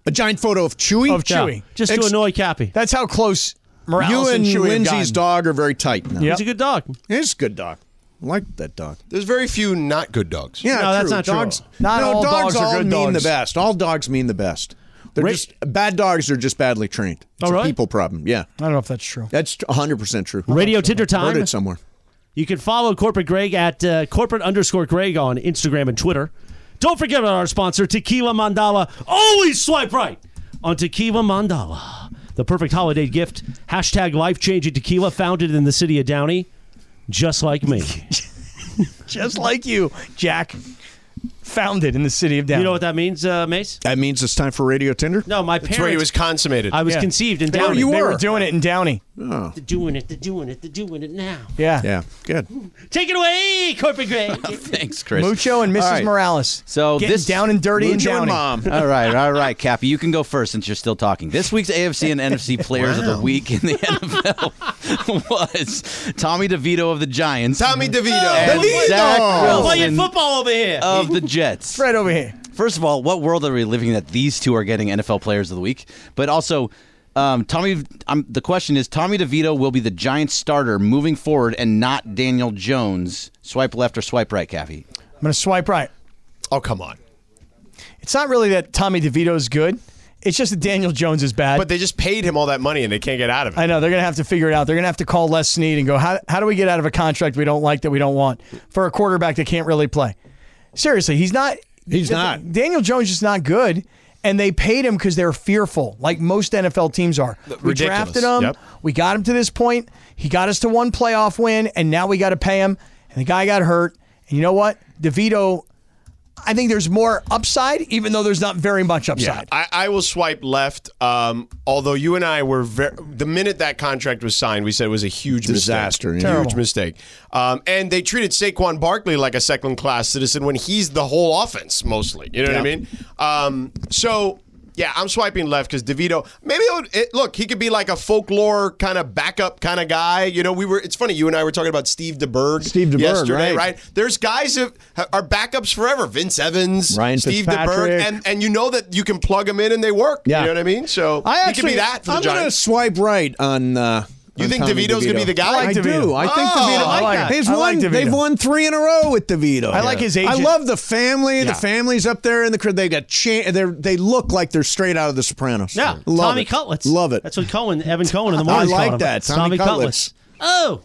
A giant photo of Chewy?
Of Chewy.
Just to annoy Cappy.
That's how close Morales
You and
Chewy have
Lindsay's
gotten.
dog are very tight now.
He's a good dog.
He's a good dog. I like that dog.
There's very few not good dogs.
Yeah,
No,
true.
that's not true.
dogs,
Not
no,
all
dogs
dogs are
all
good
mean
dogs.
the best. All dogs mean the best. They're just bad dogs are just badly trained. It's
Oh,
a
really?
people problem. Yeah,
I don't know if that's true.
that's 100% true.
Radio Tinder Time.
Heard it somewhere.
You can follow Corporate Greg at corporate_Greg on Instagram and Twitter. Don't forget about our sponsor, Tequila Mandala. Always swipe right on Tequila Mandala. The perfect holiday gift. Hashtag life-changing tequila, founded in the city of Downey. Just like me.
Just like you, Jack. Founded in the city of Downey.
You know what that means, Mace?
That means it's time for Radio Tinder?
No, my
That's where he was
parents.
consummated.
I was
Yeah.
conceived in
They
Downey.
were, they were doing it in Downey.
Oh,
They're doing it now.
Yeah.
yeah, good.
Take it away, Corporate Greg.
Thanks, Chris.
Mucho and Mrs.
All right.
Morales.
So
getting
this
down and dirty
Mucho
in
and
Downey.
Mom.
All right, Cappy. You can go first since you're still talking. This week's AFC and NFC Players of the Week in the NFL was Tommy DeVito of the Giants
Tommy DeVito.
and Zach
Playing
Wilson
football over here.
of the Jets.
Fred over here.
First of all, what world are we living in that these two are getting NFL Players of the Week? But also, the question is, Tommy DeVito will be the Giants starter moving forward and not Daniel Jones. Swipe left or swipe right, Cappy?
I'm going to swipe right.
Oh, come on.
It's not really that Tommy DeVito's good. It's just that Daniel Jones is bad.
But they just paid him all that money and they can't get out of it.
I know. They're going to have to figure it out. They're going to have to call Les Snead and go, how do we get out of a contract we don't like, that we don't want, for a quarterback that can't really play? Seriously, he's not.
He's not.
Daniel Jones is not good, and they paid him because they're fearful, like most NFL teams are. We
Ridiculous.
drafted him.
Yep.
We got him to this point. He got us to one playoff win, and now we got to pay him. And the guy got hurt. And you know what? DeVito, I think there's more upside, even though there's not very much upside.
I will swipe left. Although you and I were the minute that contract was signed, we said it was a huge
Disaster,
mistake.
yeah.
Huge mistake. And they treated Saquon Barkley like a second-class citizen when he's the whole offense mostly. You know what I mean? So. Yeah, I'm swiping left because DeVito. Maybe look, he could be like a folklore kind of backup kind of guy. You know, it's funny. You and I were talking about Steve DeBerg. Yesterday, right? There's guys who are backups forever. Vince Evans,
Ryan
Steve
Fitzpatrick.
DeBerg, and you know that you can plug them in and they work.
Yeah.
You know what I mean? So he could be that for the
I'm going to
Giants.
swipe right on.
You think
Tommy
DeVito's going to be the guy?
I like
I do.
DeVito.
I think
Oh,
DeVito.
I like
that. I like DeVito.
They've won 3 in a row with DeVito.
I like his agent.
I love the family.
Yeah.
The family's up there in the crib. They got they look like they're straight out of The Sopranos.
Yeah,
love
Tommy
it.
Cutlets.
Love it.
That's what Evan Cohen in the
I
morning.
like that. Tommy Cutlets.
Oh,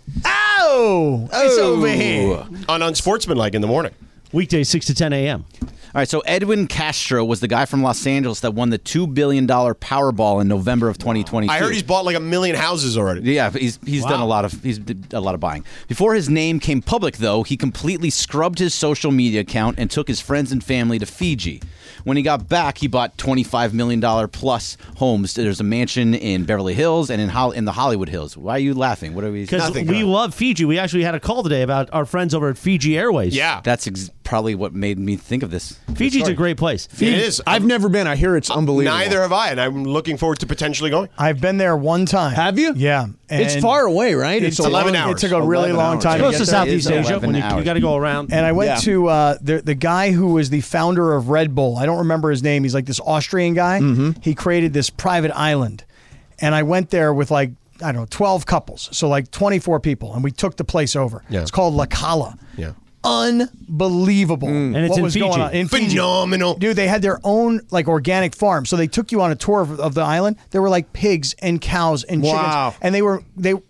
It's over here.
On Unsportsmanlike in the morning.
weekdays 6 to 10 a.m.
All right, so Edwin Castro was the guy from Los Angeles that won the $2 billion Powerball in November of 2022.
I heard he's bought like 1 million houses already.
Yeah, he's done a lot of buying. Before his name came public, though, he completely scrubbed his social media account and took his friends and family to Fiji. When he got back, he bought $25 million plus homes. There's a mansion in Beverly Hills and in the Hollywood Hills. Why are you laughing? What are we?
Because we love Fiji. We actually had a call today about our friends over at Fiji Airways.
Yeah.
That's probably what made me think of this.
Fiji's a great place.
It is.
I've never been. I hear it's unbelievable.
Neither have I, and I'm looking forward to potentially going.
I've been there one time.
Have you?
Yeah.
It's
and
far away, right?
It's
11
long-
hours.
It took a really
11
long
hours.
time
Close
to
to
get there.
Southeast
It is
Asia.
11
You
hours.
got to go around.
And I went
Yeah.
to the guy who was the founder of Red Bull. I don't remember his name. He's like this Austrian guy. He created this private island. And I went there with 12 couples. So 24 people. And we took the place over.
Yeah.
It's called La Cala.
Yeah.
Unbelievable.
And it's
what
in
was
Fiji.
going on in Fiji.
Phenomenal.
Dude, they had their own organic farm. So they took you on a tour of the island. There were pigs and cows and
Wow.
chickens. And they were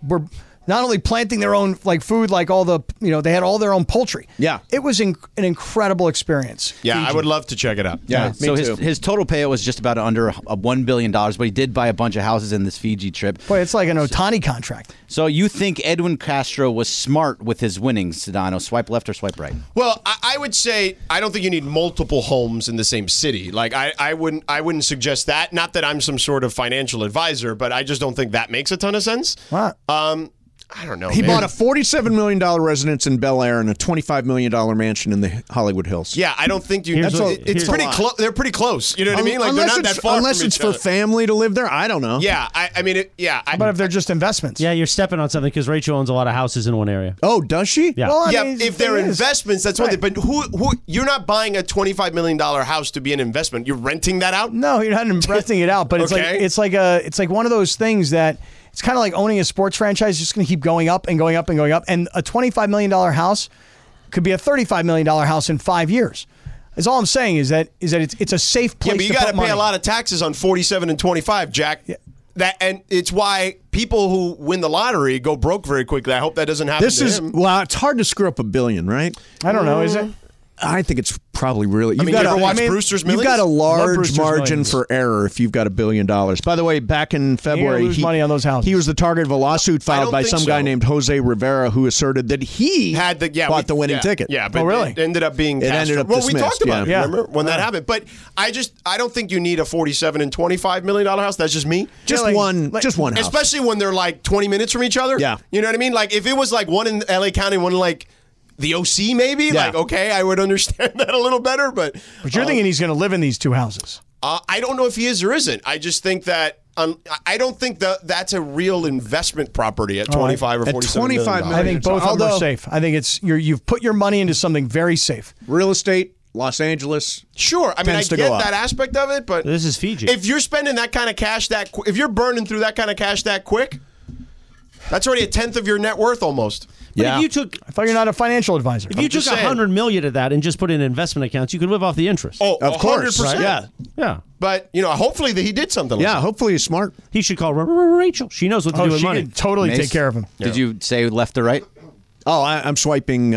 not only planting their own food, all the they had all their own poultry.
Yeah.
It was an incredible experience.
Yeah,
Fiji.
I would love to check it out.
Yeah, me
So
too.
his total payout was just about under $1 billion, but he did buy a bunch of houses in this Fiji trip.
Boy, it's like an Otani contract.
So you think Edwin Castro was smart with his winnings, Sedano? Swipe left or swipe right?
Well, I would say I don't think you need multiple homes in the same city. I wouldn't suggest that. Not that I'm some sort of financial advisor, but I just don't think that makes a ton of sense.
Wow.
I don't know.
He
man.
bought a $47 million residence in Bel Air and a $25 million mansion in the Hollywood Hills.
Yeah, I don't think you.
Here's
It's pretty close. They're pretty close. You know what I mean? Like they're not that far.
Unless
from
it's
each
for
other.
family to live there. I don't know.
Yeah, I mean,
How about if they're just investments?
Yeah, you're stepping on something because Rachel owns a lot of houses in one area.
Oh, does she?
Yeah.
Well, I
yeah,
mean, the
if they're
thing is-
investments, that's one
Right.
thing. But who? You're not buying a $25 million house to be an investment. You're renting that out.
No, you're not renting it out, but
Okay.
it's like one of those things that it's kind of like owning a sports franchise. It's just going to keep going up and going up and going up. And a $25 million house could be a $35 million house in 5 years. Is all I'm saying is that it's a safe place.
Yeah, but you
got
got to pay a lot of taxes on 47 and 25, Jack. Yeah. And it's why people who win the lottery go broke very quickly. I hope that doesn't happen to him.
Well, it's hard to screw up $1 billion, right?
I don't know. Is it?
I think it's probably really.
I mean, you ever watch Brewster's
You've
Millions?
got a large
Brewster's
margin
Millions.
for error if you've got $1 billion. By the way, back in February,
lose money on those houses.
He was the target of a lawsuit filed
don't
by
think
some guy
so.
named Jose Rivera, who asserted that he bought the winning ticket.
Yeah, but
really?
it ended up being
It
cast.
ended up
well, we
dismissed,
talked about
yeah.
it. Remember when that happened? But I don't think you need a 47 and 25 million dollar house. That's just me.
Just
like-
one house.
Especially when they're like 20 minutes from each other.
Yeah.
You know what I mean? Like if it was like one in LA County, one in like the OC, maybe.
Yeah.
Like okay, I would understand that a little better. But
But you're thinking he's going to live in these two houses.
I don't know if he is or isn't. I just think that. I don't think that's a real investment property at 25 or
At
47
$25
million.
I think both of them are
Although-
safe. I think you've put your money into something very safe.
Real estate, Los Angeles.
Sure, I mean I
Tends to
get
go up.
that aspect of it, but
This is Fiji.
if you're spending that kind of cash if you're burning through that kind of cash that quick, that's already a tenth of your net worth almost.
But
Yeah.
if you took
I thought you're not a financial advisor.
if you took
just saying.
$100 million of that and just put it in investment accounts, you could live off the interest.
Oh,
Of course,
100%.
yeah.
Yeah.
But hopefully that he did something. Like
Yeah,
that.
hopefully he's smart.
He should call Rachel. She knows what to do with
she
money.
can totally
Mace?
take care of him.
Did you say left or right?
Oh, I'm swiping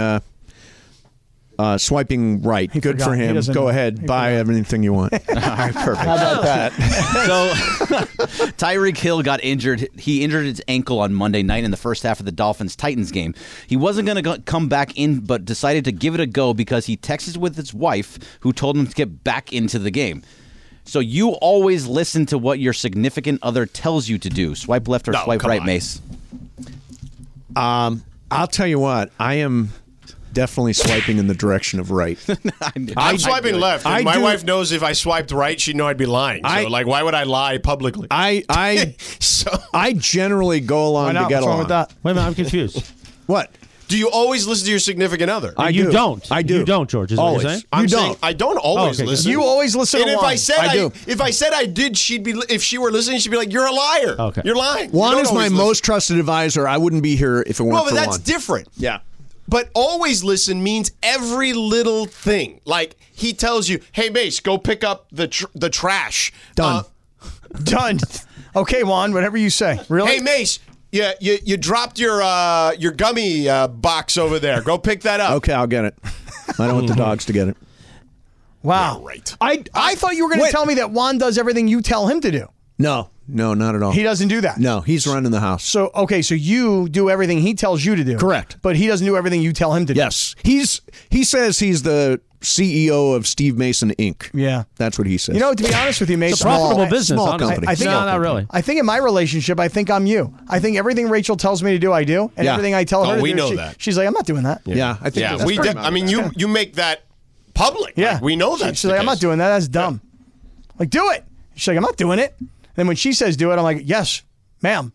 swiping right. Good
forgot.
for
He
him.
doesn't
Go
know.
ahead.
He
Buy everything you want.
All right, perfect. How about that? So, Tyreek Hill got injured. He injured his ankle on Monday night in the first half of the Dolphins-Titans game. He wasn't going to come back in, but decided to give it a go because he texted with his wife, who told him to get back into the game. So you always listen to what your significant other tells you to do. Swipe left or
No,
swipe
come
right,
on.
Mace.
I'll tell you what. I am definitely swiping in the direction of right.
I'm swiping left. And
I
my
do-
wife knows if I swiped right, she'd know I'd be lying. So, why would I lie publicly?
I
So,
I generally go along
Why
to
not?
get
What's wrong
along.
with that?
Wait a minute, I'm confused.
What?
do you always listen to your significant other?
I
You
do.
don't.
I do.
You don't, George, is what you're
Always.
saying?
I'm
You
saying
don't.
I don't always
okay.
listen.
You always listen
And
to
if
Juan.
I said
I do.
if I said I did, she'd be. If she were listening, she'd be like, "You're a liar.
Okay.
You're lying."
Juan
You don't
is my
always listen.
most trusted advisor. I wouldn't be here if it weren't
Well, but
for
that's
Juan.
different.
Yeah.
But always listen means every little thing. Like he tells you, "Hey, Mace, go pick up the trash."
Done.
Done. Okay, Juan, whatever you say. Really?
Hey, Mace. Yeah, you dropped your gummy box over there. Go pick that up.
Okay, I'll get it. I don't want the dogs to get it.
Wow.
Yeah, right.
I thought you were going to
Wait.
tell me that Juan does everything you tell him to do.
No, not at all.
He doesn't do that.
No, he's running the house.
So, okay, so you do everything he tells you to do.
Correct.
But he doesn't do everything you tell him to do.
Yes, he says he's the CEO of Steve Mason Inc.
Yeah.
That's what he says.
You know, to be honest with you, Mason,
It's a profitable business,
small
honestly.
company.
I think
no,
it-
not really.
I think in my relationship, I think I'm you. I think everything Rachel tells me to do, I do, and
Yeah.
everything I tell her
Oh,
to
we
do,
know that.
she's like, I'm not doing that.
Yeah, I think
Yeah,
that's pretty
I mean, you make that public.
Yeah.
Like, we know that.
She's like, I'm not doing that. That's dumb. Like, do it. She's like, I'm not doing it. Then when she says do it, I'm like, yes, ma'am.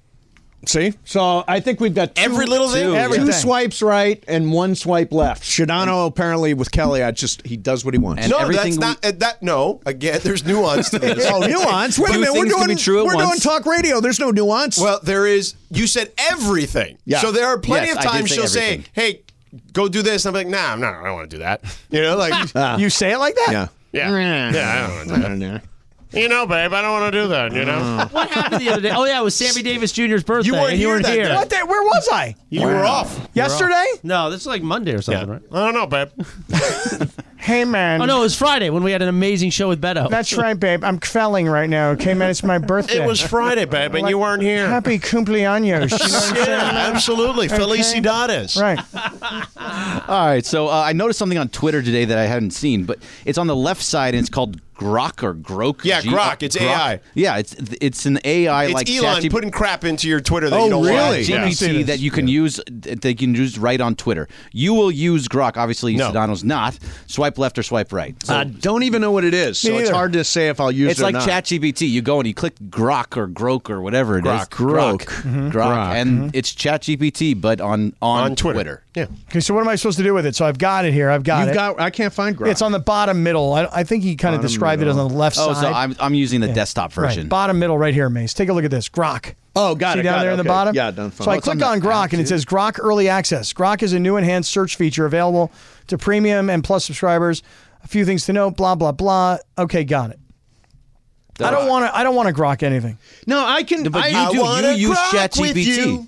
See? So I think we've got
Every little thing?
Everything.
two swipes right and one swipe left. Shadano apparently with Kelly, he does what he wants.
And
No,
everything
that's not that. No, again, there's nuance to this.
Oh, nuance. Wait a
Two
minute. We're
things can
doing
be true at
we're doing
once.
talk radio. There's no nuance.
Well, there is. You said everything.
Yeah.
So there are plenty
Yes,
of
I did
times
say
she'll
everything.
say, "Hey, go do this," and I'm like, "Nah, I don't want to do that." You know, like,
You say it like that?
yeah.
yeah, I don't want to do that. You know, babe, I don't want to do that. You know,
What happened the other day? Oh, yeah, it was Sammy Davis Jr.'s birthday.
weren't
and you
here
weren't
that
here.
day.
What day? Where was I?
you were off.
Yesterday?
No, this is like Monday or something, right?
I don't know, babe.
Hey, man.
Oh, no, it was Friday when we had an amazing show with Beto.
That's right, babe. I'm quelling right now. Okay, man, it's my birthday.
It was Friday, babe, and you weren't here.
Happy cumpleaños. You know what I'm saying?
Yeah, absolutely. Felicidades.
Right.
All right, so I noticed something on Twitter today that I hadn't seen, but it's on the left side and it's called Grok or Grok.
Yeah, Grok. It's AI.
Yeah, it's an AI
It's
like
Elon
ChatGPT.
putting crap into your Twitter that you don't
really?
want.
GPT that you can use. They can use right on Twitter. You will use Grok. Obviously, Sedano's not. Swipe left or swipe right. So
I don't even know what it is, so it's hard to say if I'll use
it's
it or
like
not.
ChatGPT. You go and you click Grok or Grok or whatever it is.
Grok.
Grok. And it's ChatGPT, but on Twitter.
Yeah.
Okay, so what am I supposed to do with it? So I've got it here. I've got it.
I can't find Grok.
It's on the bottom middle. I think he kind of described it as on the left
Oh,
side.
so I'm using the desktop version.
Right, bottom middle right here, Mace. Take a look at this. Grok.
Oh, got
See
it.
down there in the bottom?
Yeah, done.
So I click on Grok, and it says Grok Early Access. Grok is a new enhanced search feature available to premium and plus subscribers. A few things to note, blah, blah, blah. Okay, got it. I don't want to Grok anything.
No, I can.
But you use ChatGPT.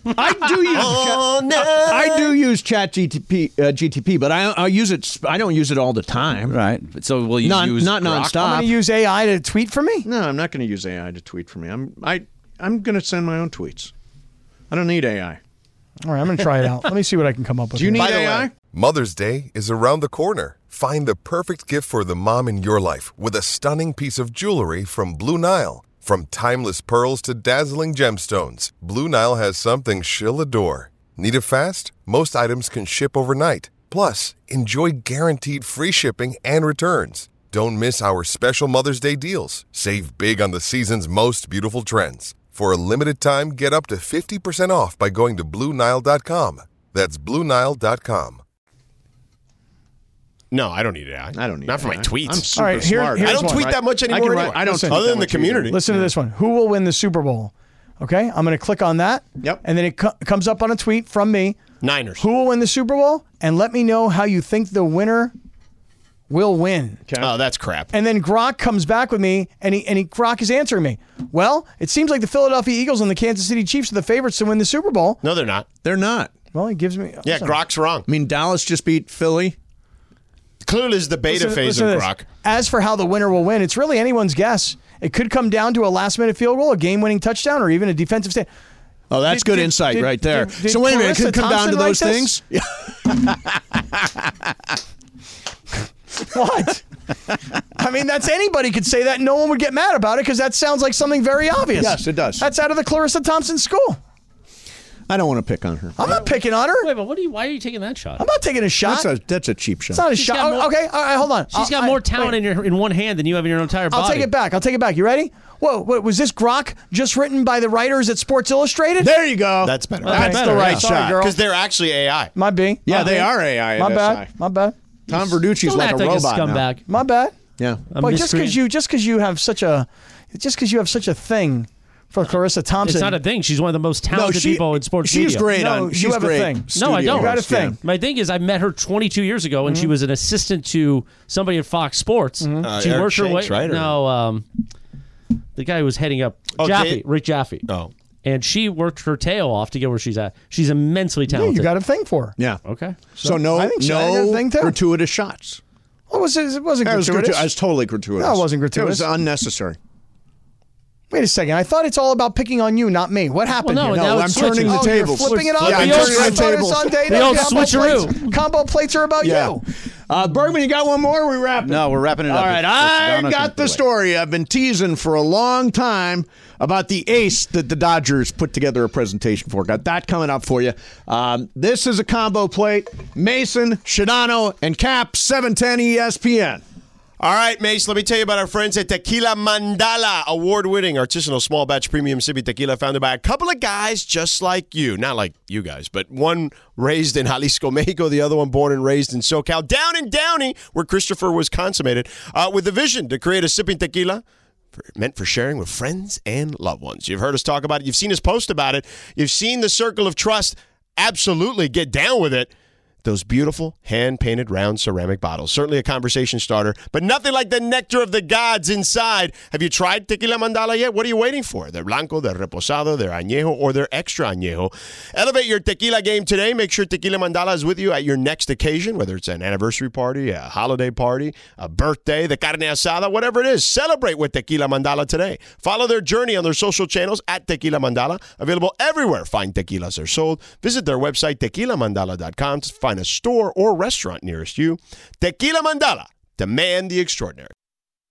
I do use ChatGPT, but I use it. I don't use it all the time.
Right. So will you use
not
Grok?
nonstop?
I'm going to use AI to tweet for me?
No, I'm not going to use AI to tweet for me. I'm going to send my own tweets. I don't need AI.
All right, I'm going to try it out. Let me see what I can come up with.
Do you need
By the
AI?
way, Mother's Day is around the corner. Find the perfect gift for the mom in your life with a stunning piece of jewelry from Blue Nile. From timeless pearls to dazzling gemstones, Blue Nile has something she'll adore. Need it fast? Most items can ship overnight. Plus, enjoy guaranteed free shipping and returns. Don't miss our special Mother's Day deals. Save big on the season's most beautiful trends. For a limited time, get up to 50% off by going to BlueNile.com. That's BlueNile.com.
No, I don't need AI.
I don't need
Not for my
AI.
tweets.
I'm super
All right, here-
smart.
here's
I don't
one.
tweet that much anymore. Anyway.
I don't
Listen,
tweet
other
that
than the
much either.
community.
Listen to this one. Who will win the Super Bowl? Okay, I'm going to click on that.
Yep.
And then it comes up on a tweet from me.
Niners.
Who will win the Super Bowl? And let me know how you think the winner will win.
Oh, that's crap.
And then Grok comes back with me, and Grok is answering me. Well, it seems like the Philadelphia Eagles and the Kansas City Chiefs are the favorites to win the Super Bowl.
No, they're not.
They're not.
Well, he gives me.
Yeah,
listen.
Grok's wrong.
I mean, Dallas just beat Philly.
Clearly is the beta
Listen-
phase
listen
of
to this.
Grok.
As for how the winner will win, it's really anyone's guess. It could come down to a last-minute field goal, a game-winning touchdown, or even a defensive stand.
Oh, that's good insight right there. So wait a minute, it could come down to those things?
What? I mean, that's anybody could say that. No one would get mad about it because that sounds like something very obvious.
Yes, it does.
That's out of the Clarissa Thompson school.
I don't want to pick on her.
I'm not picking on her.
Wait, but why are you taking that shot?
I'm not taking a shot.
That's a cheap shot.
It's not a
She's
shot.
got more-
Okay, all right, hold on.
She's got more talent in one hand than you have in your entire body.
I'll take it back. You ready? Whoa, what, was this Grok just written by the writers at Sports Illustrated?
There you go.
That's better.
Okay.
That's
better,
the right
yeah.
Sorry,
shot.
girl.
Because they're actually AI.
My B.
Yeah,
My
they
B.
are AI.
My
at
bad.
SI.
My bad.
Tom Verducci's
Don't
like
act
a
like
robot
a
now.
scumbag.
My bad.
Yeah.
But just because you have such a thing for Clarissa Thompson.
It's not a thing. She's one of the most talented people in sports media.
She's great.
No,
She's
you have a
great
thing.
No, I don't.
You got a
studio
thing.
host,
My thing is, I met her 22 years ago, and she was an assistant to somebody at Fox Sports. She
Eric
worked her way.
Shanks, right, or-
No, the guy who was heading up Jaffe, Rick Jaffe.
Oh.
And she worked her tail off to get where she's at. She's immensely
Yeah,
talented.
you got a thing for her.
Yeah.
Okay.
So no,
I think she had a thing too.
gratuitous shots.
What was it? It wasn't
That was
gratuitous.
It was totally gratuitous.
No, it wasn't gratuitous.
It was unnecessary.
Wait a second. I thought it's all about picking on you, not me. What happened
Well, no,
here?
now
No, I'm
it's
turning the
Oh,
tables.
you're flipping it on
Yeah,
me?
I'm
the old
turning the
I thought it was
tables.
on day
The
to
old
combo
switcheroo.
plates. Combo plates are about
Yeah.
you.
Bergman, you got one more? We wrapping?
No, we're wrapping it up.
All right,
If
I
Sedano can
got
put
the
away.
story I've been teasing for a long time about the ace that the Dodgers put together a presentation for. Got that coming up for you. This is a combo plate. Mason, Sedano, and Cap, 710 ESPN.
All right, Mace, let me tell you about our friends at Tequila Mandala, award-winning artisanal small batch premium sippy tequila founded by a couple of guys just like you. Not like you guys, but one raised in Jalisco, Mexico, the other one born and raised in SoCal, down in Downey, where Christopher was consummated, with a vision to create a sipping tequila meant for sharing with friends and loved ones. You've heard us talk about it. You've seen us post about it. You've seen the circle of trust. Absolutely get down with it. Those beautiful hand-painted round ceramic bottles. Certainly a conversation starter, but nothing like the nectar of the gods inside. Have you tried Tequila Mandala yet? What are you waiting for? Their Blanco, their Reposado, their Añejo, or their Extra Añejo. Elevate your tequila game today. Make sure Tequila Mandala is with you at your next occasion, whether it's an anniversary party, a holiday party, a birthday, the carne asada, whatever it is. Celebrate with Tequila Mandala today. Follow their journey on their social channels at Tequila Mandala. Available everywhere fine tequilas are sold. Visit their website, tequilamandala.com, to find a store or restaurant nearest you. Tequila Mandala. Demand the extraordinary.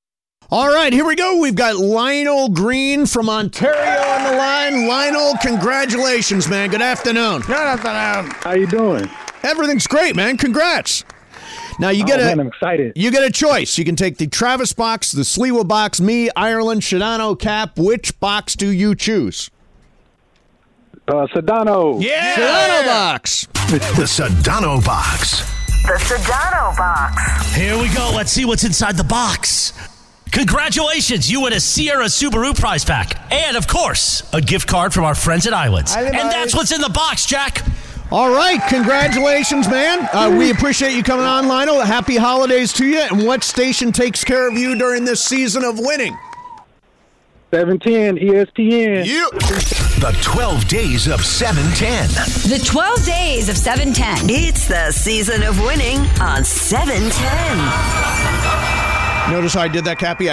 All right, here we go. We've got Lionel Green from Ontario on the line. Lionel, congratulations, man. Good afternoon.
Good afternoon.
How you doing?
Everything's great, man. Congrats. Now I'm
excited.
You get a choice. You can take the Travis box, the Sliwa box, me, Ireland, Sedano cap. Which box do you choose?
Sedano.
Yeah.
Sedano box.
The Sedano box.
The Sedano box.
Here we go. Let's see what's inside the box. Congratulations, you win a Sierra Subaru prize pack. And, of course, a gift card from our friends at Islands. And that's what's in the box, Jack.
All right, congratulations, man. We appreciate you coming on, Lionel. Happy holidays to you. And what station takes care of you during this season of winning?
710 ESPN.
The 12 days of 710.
The 12 days of 710. It's the season of winning on 710.
Notice how I did that, Cappy?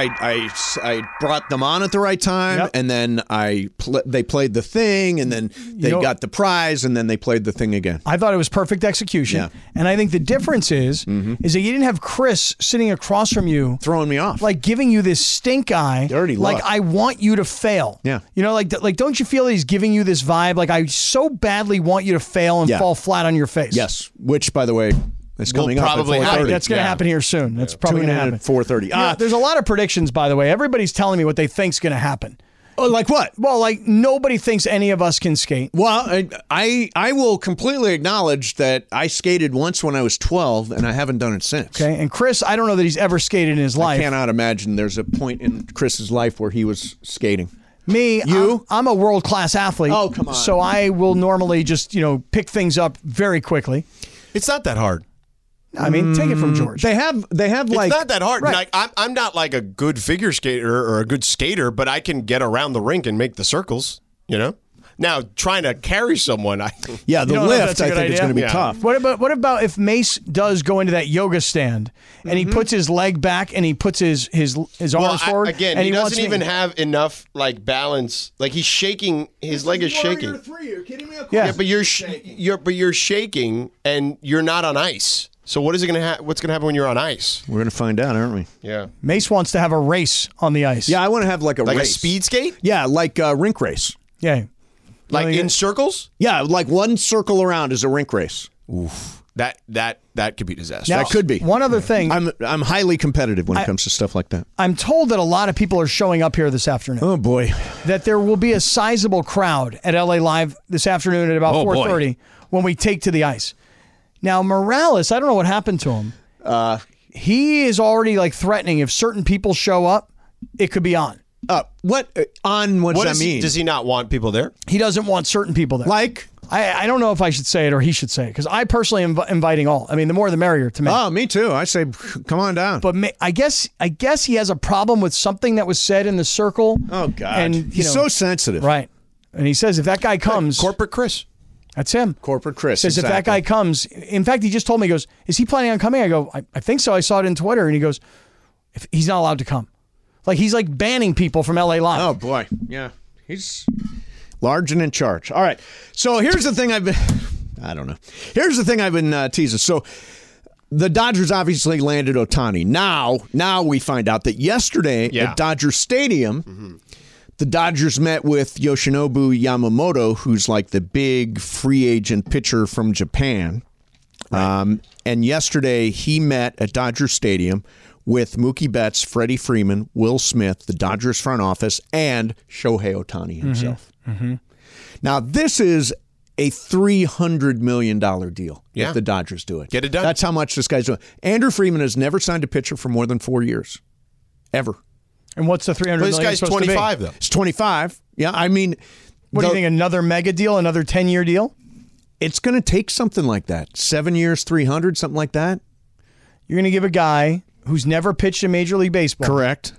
I brought them on at the right time, and then they played the thing, and then they got the prize, and then they played the thing again.
I thought it was perfect execution. And I think the difference is that you didn't have Chris sitting across from you.
Throwing me off.
Like giving you this stink eye.
Dirty look.
Like, I want you to fail.
Yeah.
You know, like don't you feel he's giving you this vibe? Like, I so badly want you to fail and fall flat on your face.
Yes. Which, by the way, is coming up at 4:30.
That's going to happen here soon. That's probably going to happen
at 4:30.
There's a lot of predictions, by the way. Everybody's telling me what they think's going to happen.
Oh, like what?
Well, like nobody thinks any of us can skate.
Well, I will completely acknowledge that I skated once when I was 12, and I haven't done it since.
Okay, and Chris, I don't know that he's ever skated in his life.
I cannot imagine there's a point in Chris's life where he was skating.
Me, I'm a world-class athlete.
Oh, come on.
So I will normally just, pick things up very quickly.
It's not that hard.
I mean, take it from George.
They have like...
It's not that hard.
Right.
Like, I'm not like a good figure skater or a good skater, but I can get around the rink and make the circles, Now, trying to carry someone,
the
You don't know if
lift,
that's a
I
good
think, is
idea?
going to be
Yeah.
tough.
What about if Mace does go into that yoga stand and he puts his leg back and he puts his arms forward?
Again,
and
he
wants
doesn't even have enough balance. Like, he's shaking. His leg is shaking.
3. You're kidding me?
Yeah.
Yeah, but you're shaking and you're not on ice. So what's going to happen when you're on ice?
We're going to find out, aren't we?
Yeah.
Mace wants to have a race on the ice.
Yeah, I want to have like a
Like
race.
a speed skate?
Yeah, like a rink race.
Yeah.
Like in circles?
Yeah, like one circle around is a rink race.
Oof. That could be disastrous.
Now,
That could be.
One other thing.
I'm highly competitive when it comes to stuff like that.
I'm told that a lot of people are showing up here this afternoon.
Oh, boy.
That there will be a sizable crowd at LA Live this afternoon at about 4:30 when we take to the ice. Now, Morales, I don't know what happened to him. He is already threatening if certain people show up, it could be on.
What does that mean?
Does he not want people there?
He doesn't want certain people there.
Like?
I don't know if I should say it or he should say it because I personally am inviting all. I mean, the more the merrier to me.
Oh, me too. I say, come on down.
But I guess he has a problem with something that was said in the circle.
Oh, God.
And
he's so sensitive.
Right. And he says if that guy comes.
Corporate Chris.
That's him.
Corporate Chris.
Says if that guy comes. In fact, he just told me, he goes, is he planning on coming? I go, I think so. I saw it in Twitter. And he goes, if he's not allowed to come. He's banning people from LA Live.
Oh, boy. Yeah. He's large and in charge. All right. So here's the thing Here's the thing I've been teasing. So the Dodgers obviously landed Ohtani. Now we find out that yesterday at Dodger Stadium, the Dodgers met with Yoshinobu Yamamoto, who's like the big free agent pitcher from Japan. Right. And yesterday he met at Dodger Stadium with Mookie Betts, Freddie Freeman, Will Smith, the Dodgers front office, and Shohei Ohtani himself.
Mm-hmm.
Now, this is a $300 million deal if the Dodgers do it.
Get it done.
That's how much this guy's doing. Andrew Freeman has never signed a pitcher for more than 4 years. Ever.
And what's the $300 million
This guy's
supposed
25,
to be?
though.
It's 25. Yeah, I mean...
What do you think, another mega deal, another 10-year deal?
It's going to take something like that. 7 years, 300, something like that.
You're going to give a guy who's never pitched in Major League Baseball.
Correct.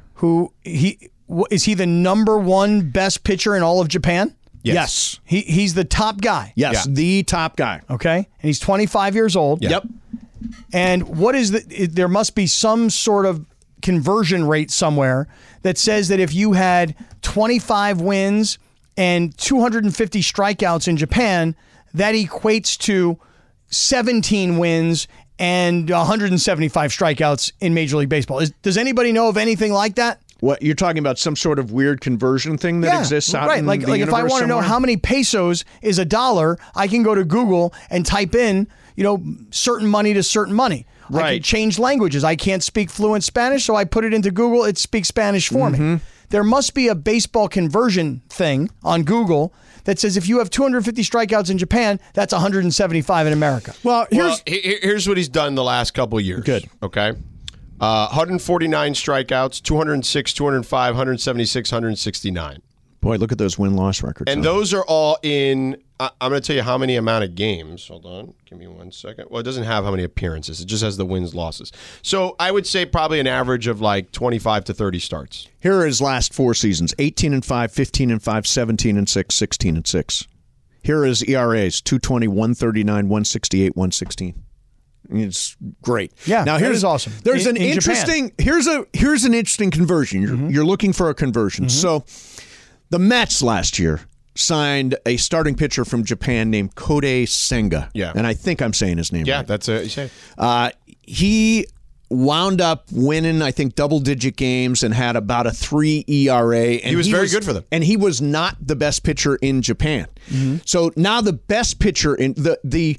Is he the number one best pitcher in all of Japan?
Yes.
He's the top guy.
Yes, the top guy.
Okay. And he's 25 years old.
Yep.
And what is there must be some sort of conversion rate somewhere that says that if you had 25 wins and 250 strikeouts in Japan, that equates to 17 wins and 175 strikeouts in Major League Baseball. Does anybody know of anything like that?
What you're talking about? Some sort of weird conversion thing that exists out in the
like if I
universe
want to know
somewhere?
how many pesos is $1, I can go to Google and type in, certain money to certain money. I
Right.
can change languages. I can't speak fluent Spanish, so I put it into Google. It speaks Spanish for me. There must be a baseball conversion thing on Google that says if you have 250 strikeouts in Japan, that's 175 in America.
Well,
here's what he's done the last couple of years.
Good.
Okay. 149 strikeouts, 206, 205, 176, 169.
Boy, look at those win-loss records.
And those are all in, I'm going to tell you how many amount of games. Hold on. Give me 1 second. Well, it doesn't have how many appearances. It just has the wins, losses. So I would say probably an average of like 25 to 30 starts.
Here are his last 4 seasons: 18-5, 15-5, 17-6, 16-6. Here are his ERAs: 220, 139, 168, 116. It's great.
Yeah,
now
that
here's
is awesome.
There's
In
an
Japan.
interesting. Here's an interesting conversion. You're looking for a conversion. So, the Mets last year signed a starting pitcher from Japan named Kodai Senga.
Yeah,
and I think I'm saying his name.
Yeah,
right.
that's it. You say.
He wound up winning, I think, double-digit games and had about a 3 ERA. And
he was very good for them.
And he was not the best pitcher in Japan. So now the best pitcher in the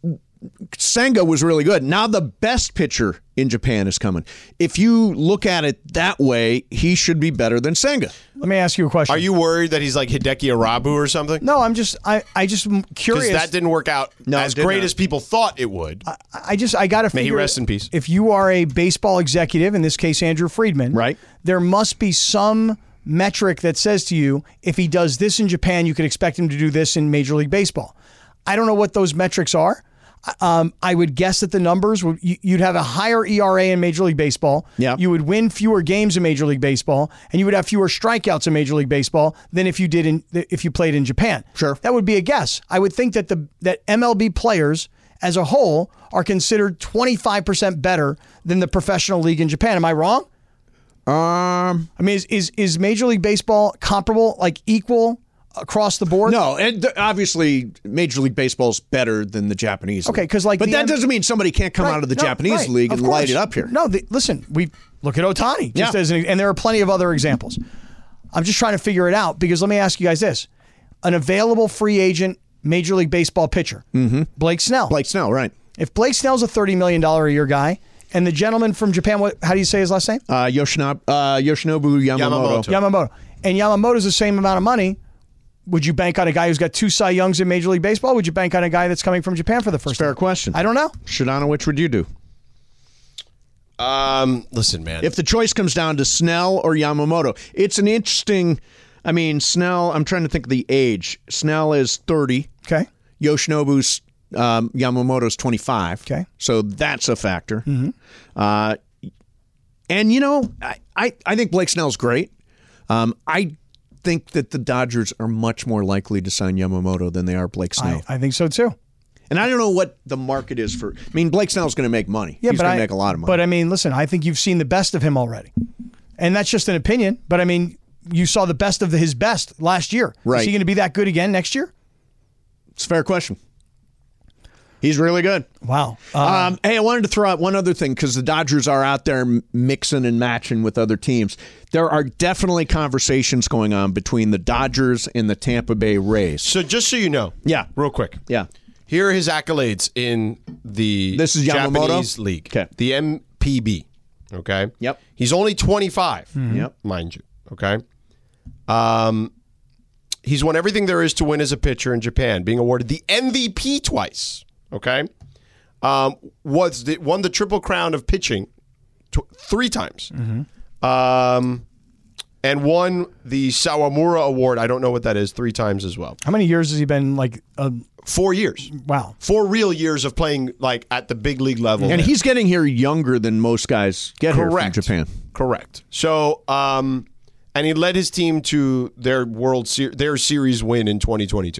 Senga was really good. Now the best pitcher in Japan is coming. If you look at it that way, he should be better than Senga.
Let me ask you a question.
Are you worried that he's like Hideki Arabu or something?
No, I'm just curious.
Because that didn't work out as great as people thought it would.
I got to figure.
May he rest in peace.
If you are a baseball executive, in this case Andrew Friedman,
right? There
must be some metric that says to you, if he does this in Japan, you could expect him to do this in Major League Baseball. I don't know what those metrics are. I would guess that the numbers you'd have a higher ERA in Major League Baseball.
Yeah.
You would win fewer games in Major League Baseball, and you would have fewer strikeouts in Major League Baseball than if you played in Japan.
Sure,
that would be a guess. I would think that that MLB players as a whole are considered 25% better than the professional league in Japan. Am I wrong? I mean, is Major League Baseball comparable, like equal across the board?
No, and obviously Major League Baseball's better than the Japanese league.
Okay, because like,
but that doesn't mean somebody can't come out of the Japanese league and light it up here.
No, listen, we look at Ohtani, and there are plenty of other examples. I'm just trying to figure it out because let me ask you guys this: an available free agent Major League Baseball pitcher, Blake Snell.
Blake Snell, right?
If Blake Snell's a $30 million a year guy, and the gentleman from Japan, how do you say his last name?
Yoshinobu Yamamoto.
Yamamoto. And Yamamoto's the same amount of money. Would you bank on a guy who's got 2 Cy Youngs in Major League Baseball? Would you bank on a guy that's coming from Japan for the first time?
Fair question.
I don't know.
Shadano, which would you do?
Listen, man.
If the choice comes down to Snell or Yamamoto, it's an interesting. I mean, Snell. I'm trying to think of the age. Snell is 30.
Okay.
Yoshinobu's Yamamoto's 25.
Okay.
So that's a factor. And I think Blake Snell's great. I think that the Dodgers are much more likely to sign Yamamoto than they are Blake Snell.
I think so too.
And I don't know what the market is for. I mean, Blake Snell's going to make money.
Yeah,
He's going to make a lot of money.
But I mean, listen, I think you've seen the best of him already. And that's just an opinion. But I mean, you saw the best of his best last year.
Right.
Is he going to be that good again next year?
It's a fair question. He's really good.
Wow.
Hey, I wanted to throw out one other thing because the Dodgers are out there mixing and matching with other teams. There are definitely conversations going on between the Dodgers and the Tampa Bay Rays.
So just so you know, real quick.
Yeah.
Here are his accolades in the
This is Yamamoto?
Japanese league.
Okay.
The MPB. Okay.
Yep.
He's only 25.
Yep.
Mind you. Okay. He's won everything there is to win as a pitcher in Japan, being awarded the MVP twice. Okay. Won the Triple Crown of pitching 3 times. And won the Sawamura Award, I don't know what that is, 3 times as well.
How many years has he been
4 years.
Wow.
4 real years of playing like at the big league level.
And he's getting here younger than most guys get here from Japan.
Correct. So, and he led his team to their their series win in 2022.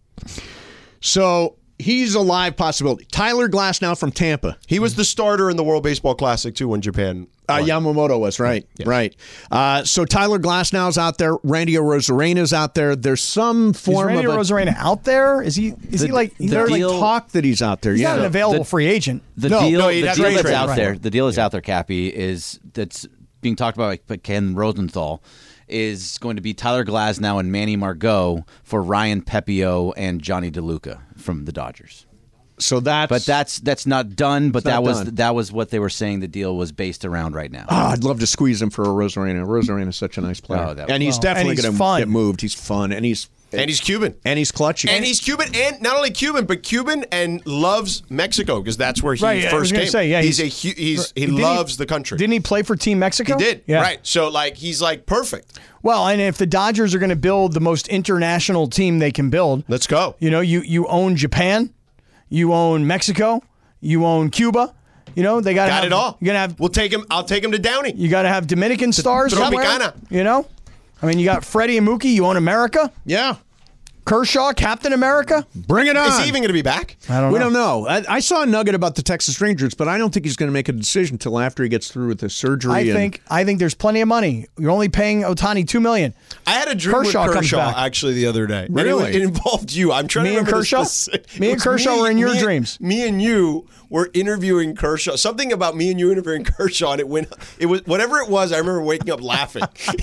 So he's a live possibility. Tyler Glasnow from Tampa.
He was the starter in the World Baseball Classic too when Japan
Yamamoto was, right. Right. So Tyler Glasnow's out there. Randy Arozarena's out there. There's some form
Is Randy
of
Arozarena out there? Is he like
there's talk that he's out there?
He's
Yeah.
not an available free agent.
The deal that's out there, the deal is out there, Cappy, that's being talked about by Ken Rosenthal, is going to be Tyler Glasnow and Manny Margot for Ryan Pepio and Johnny DeLuca from the Dodgers.
So
that's not done. But
not
that
done.
that was what they were saying the deal was based around right now.
Oh, I'd love to squeeze him for Arozarena. Arozarena's such a nice player. And he's definitely going to get moved. He's fun. And he's
Cuban.
And he's clutch.
And he's Cuban, and not only Cuban, but Cuban and loves Mexico because that's where he
Right, I was
first
gonna
came.
say, yeah,
he loves the country.
Didn't he play for Team Mexico?
He did.
Yeah.
Right. So like he's like perfect.
Well, and if the Dodgers are going to build the most international team they can build,
let's go.
You know, you own Japan, you own Mexico, you own Cuba. You know, they got
it all.
You're gonna have.
We'll take him. I'll take him to Downey.
You got to have Dominican stars somewhere.
Tropicana.
You know, I mean, you got Freddie and Mookie. You own America.
Yeah.
Kershaw, Captain America.
Bring it on.
Is he even going to be back?
I don't know.
We don't know. I saw a nugget about the Texas Rangers, but I don't think he's going to make a decision until after he gets through with the surgery.
I think there's plenty of money. You're only paying Ohtani $2 million.
I had a dream
Kershaw
with
comes
Kershaw
back.
actually the other day.
Really?
It involved you. I'm trying
Me
to
and
remember
Kershaw? Me and Kershaw were in your dreams.
Me and you were interviewing Kershaw. Something about me and you interviewing Kershaw, and it was whatever it was. I remember waking up laughing.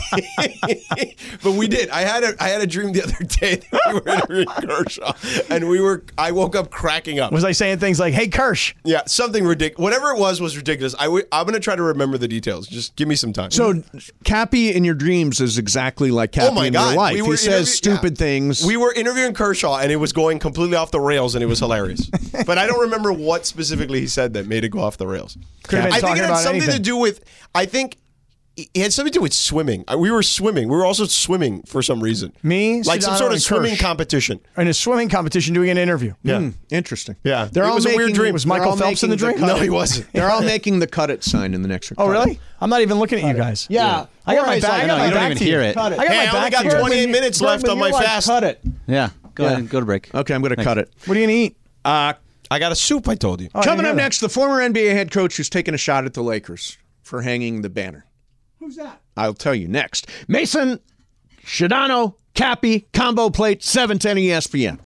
But we did. I had a dream the other day that we were interviewing Kershaw, and I woke up cracking up.
Was I saying things like, "Hey, Kersh"?
Yeah, something ridiculous. Whatever it was ridiculous. I'm going to try to remember the details. Just give me some time.
So Cappy in your dreams is exactly like Cappy
Oh my
in
God.
real life.
We were
He says stupid things.
We were interviewing Kershaw, and it was going completely off the rails, and it was hilarious. But I don't remember what specifically he said that made it go off the rails.
Could have been
I think
talking
it had
about
something
anything.
to do with. I think it had something to do with swimming. We were swimming. We were also swimming for some reason.
Me,
like some
Sedano,
sort of
and
swimming
Kersh.
competition.
In a swimming competition, doing an interview.
Yeah.
Interesting.
Yeah,
They're
it
all
was
making,
a weird dream.
Was Michael Phelps in the dream?
No, he wasn't.
They're all making the cut it sign in the next.
Oh, really? I'm not even looking at you guys.
Yeah.
I got my
Or
back.
like,
I got
no,
my
you don't
back
even
to you.
hear it.
Cut it.
Hey, I only got 28 minutes left on my fast.
Cut it.
Yeah, go ahead, go to break.
Okay, I'm going to cut it.
What are you gonna eat?
I got a soup. I told you.
Oh, I
Coming
didn't
up
hear that.
next, the former NBA head coach who's taking a shot at the Lakers for hanging the banner.
Who's that?
I'll tell you next. Mason, Shadano, Cappy, combo plate, 710 ESPN.